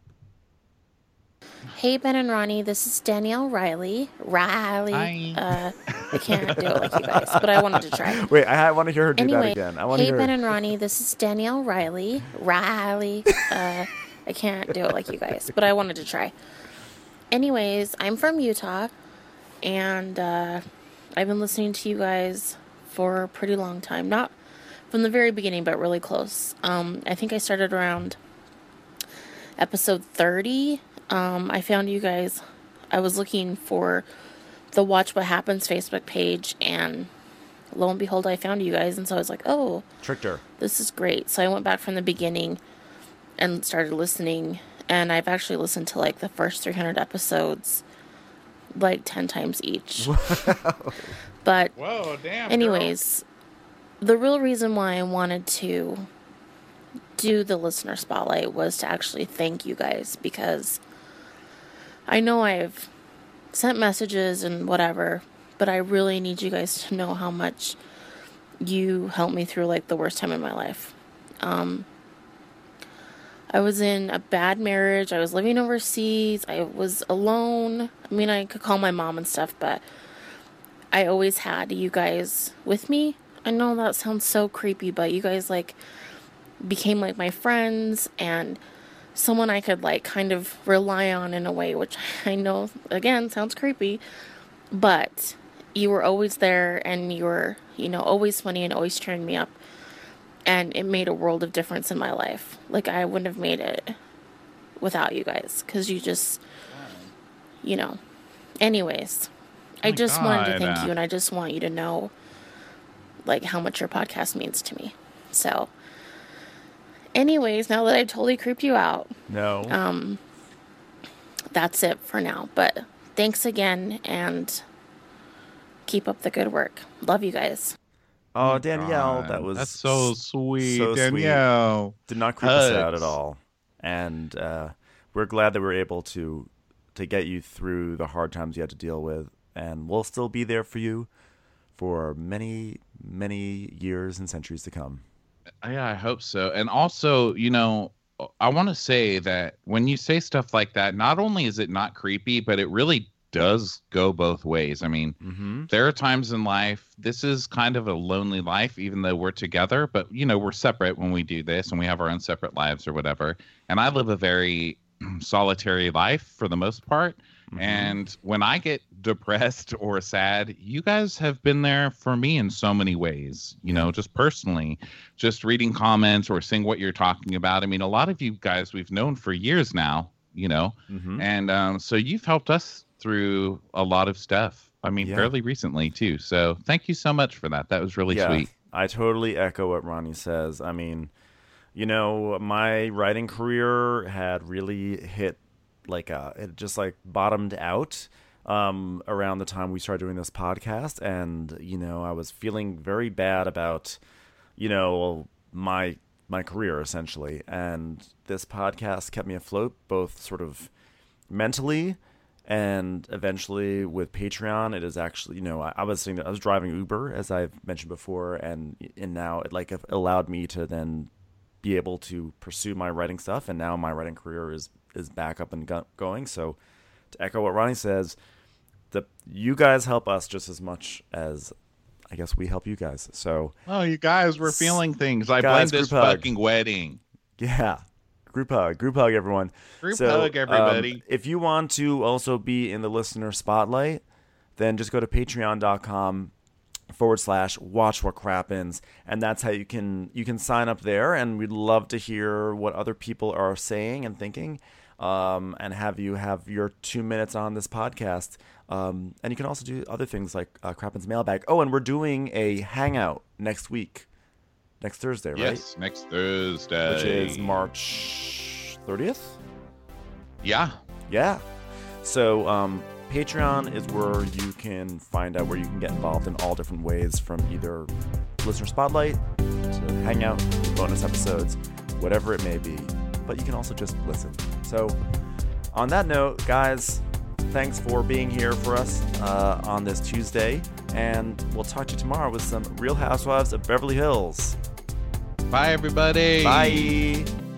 Speaker 7: Hey, Ben and Ronnie, this is Danielle Riley. Riley.
Speaker 4: Hi.
Speaker 7: Uh, I can't do it like you guys, but I wanted to try.
Speaker 1: Wait, I, I want to hear her do
Speaker 7: Anyway,
Speaker 1: that again. I want to
Speaker 7: hey,
Speaker 1: hear
Speaker 7: Ben
Speaker 1: her.
Speaker 7: and Ronnie, this is Danielle Riley. Riley. Uh, I can't do it like you guys, but I wanted to try. Anyways, I'm from Utah, and uh, I've been listening to you guys for a pretty long time. Not from the very beginning, but really close. Um, I think I started around episode thirty. Um, I found you guys. I was looking for the Watch What Happens Facebook page, and lo and behold, I found you guys. And so I was like, oh,
Speaker 1: Tricked her.
Speaker 7: this is great. So I went back from the beginning and started listening. And I've actually listened to like the first three hundred episodes like ten times each. But
Speaker 4: Whoa, damn.
Speaker 7: anyways, the real reason why I wanted to do the listener spotlight was to actually thank you guys, because I know I've sent messages and whatever, but I really need you guys to know how much you helped me through like the worst time in my life. Um, I was in a bad marriage. I was living overseas. I was alone. I mean, I could call my mom and stuff, but I always had you guys with me. I know that sounds so creepy, but you guys like became like my friends and someone I could like kind of rely on in a way, which I know again sounds creepy, but you were always there, and you were, you know, always funny and always cheering me up, and it made a world of difference in my life. Like I wouldn't have made it without you guys, because you just, you know. Anyways, I
Speaker 4: my
Speaker 7: just wanted to
Speaker 4: God.
Speaker 7: thank you, and I just want you to know like how much your podcast means to me. So anyways, now that I've totally creeped you out,
Speaker 1: No.
Speaker 7: um, that's it for now. But thanks again, and keep up the good work. Love you guys.
Speaker 1: oh, Danielle,
Speaker 4: God,
Speaker 1: that was
Speaker 4: that's so sweet,
Speaker 1: so sweet.
Speaker 4: Danielle.
Speaker 1: Did not creep us out
Speaker 4: Hugs.
Speaker 1: at all. And uh, we're glad that we were able to to get you through the hard times you had to deal with. And we'll still be there for you for many, many years and centuries to come.
Speaker 4: Yeah, I hope so. And also, you know, I want to say that when you say stuff like that, not only is it not creepy, but it really does go both ways. I mean,
Speaker 1: Mm-hmm.
Speaker 4: there are times in life, this is kind of a lonely life, even though we're together, but, you know, we're separate when we do this and we have our own separate lives or whatever. And I live a very solitary life for the most part.
Speaker 1: Mm-hmm.
Speaker 4: And when I get depressed or sad, you guys have been there for me in so many ways, you know, just personally, just reading comments or seeing what you're talking about. I mean, a lot of you guys we've known for years now, you know,
Speaker 1: Mhm.
Speaker 4: and um, so you've helped us through a lot of stuff. I mean,
Speaker 1: Yeah.
Speaker 4: fairly recently too. So thank you so much for that. That was really
Speaker 1: yeah,
Speaker 4: sweet.
Speaker 1: I totally echo what Ronnie says. I mean, you know, my writing career had really hit like a, it just like bottomed out um, around the time we started doing this podcast. And, you know, I was feeling very bad about, you know, my my career essentially. And this podcast kept me afloat, both sort of mentally and eventually with Patreon. It is actually, you know, I, I was saying I was driving Uber, as I've mentioned before, and and now it like it allowed me to then be able to pursue my writing stuff, and now my writing career is is back up and go- going. So to echo what Ronnie says, the you guys help us just as much as I guess we help you guys. So
Speaker 4: Oh, you guys were feeling things. I blame
Speaker 1: Guys,
Speaker 4: this
Speaker 1: group hug.
Speaker 4: fucking wedding.
Speaker 1: yeah. Group hug. Group hug, everyone.
Speaker 4: Group
Speaker 1: So,
Speaker 4: hug, everybody.
Speaker 1: um, if you want to also be in the listener spotlight, then just go to patreon.com forward slash watch what crappens. And that's how you can you can sign up there. And we'd love to hear what other people are saying and thinking, um, and have you have your two minutes on this podcast. Um, and you can also do other things like uh, Crappens Mailbag. Oh, and we're doing a hangout next week. Next Thursday, right?
Speaker 4: Yes, next Thursday.
Speaker 1: Which is March thirtieth?
Speaker 4: Yeah.
Speaker 1: Yeah. So um, Patreon is where you can find out where you can get involved in all different ways, from either listener spotlight to hangout, bonus episodes, whatever it may be. But you can also just listen. So on that note, guys, thanks for being here for us uh, on this Tuesday. And we'll talk to you tomorrow with some Real Housewives of Beverly Hills.
Speaker 4: Bye, everybody.
Speaker 1: Bye.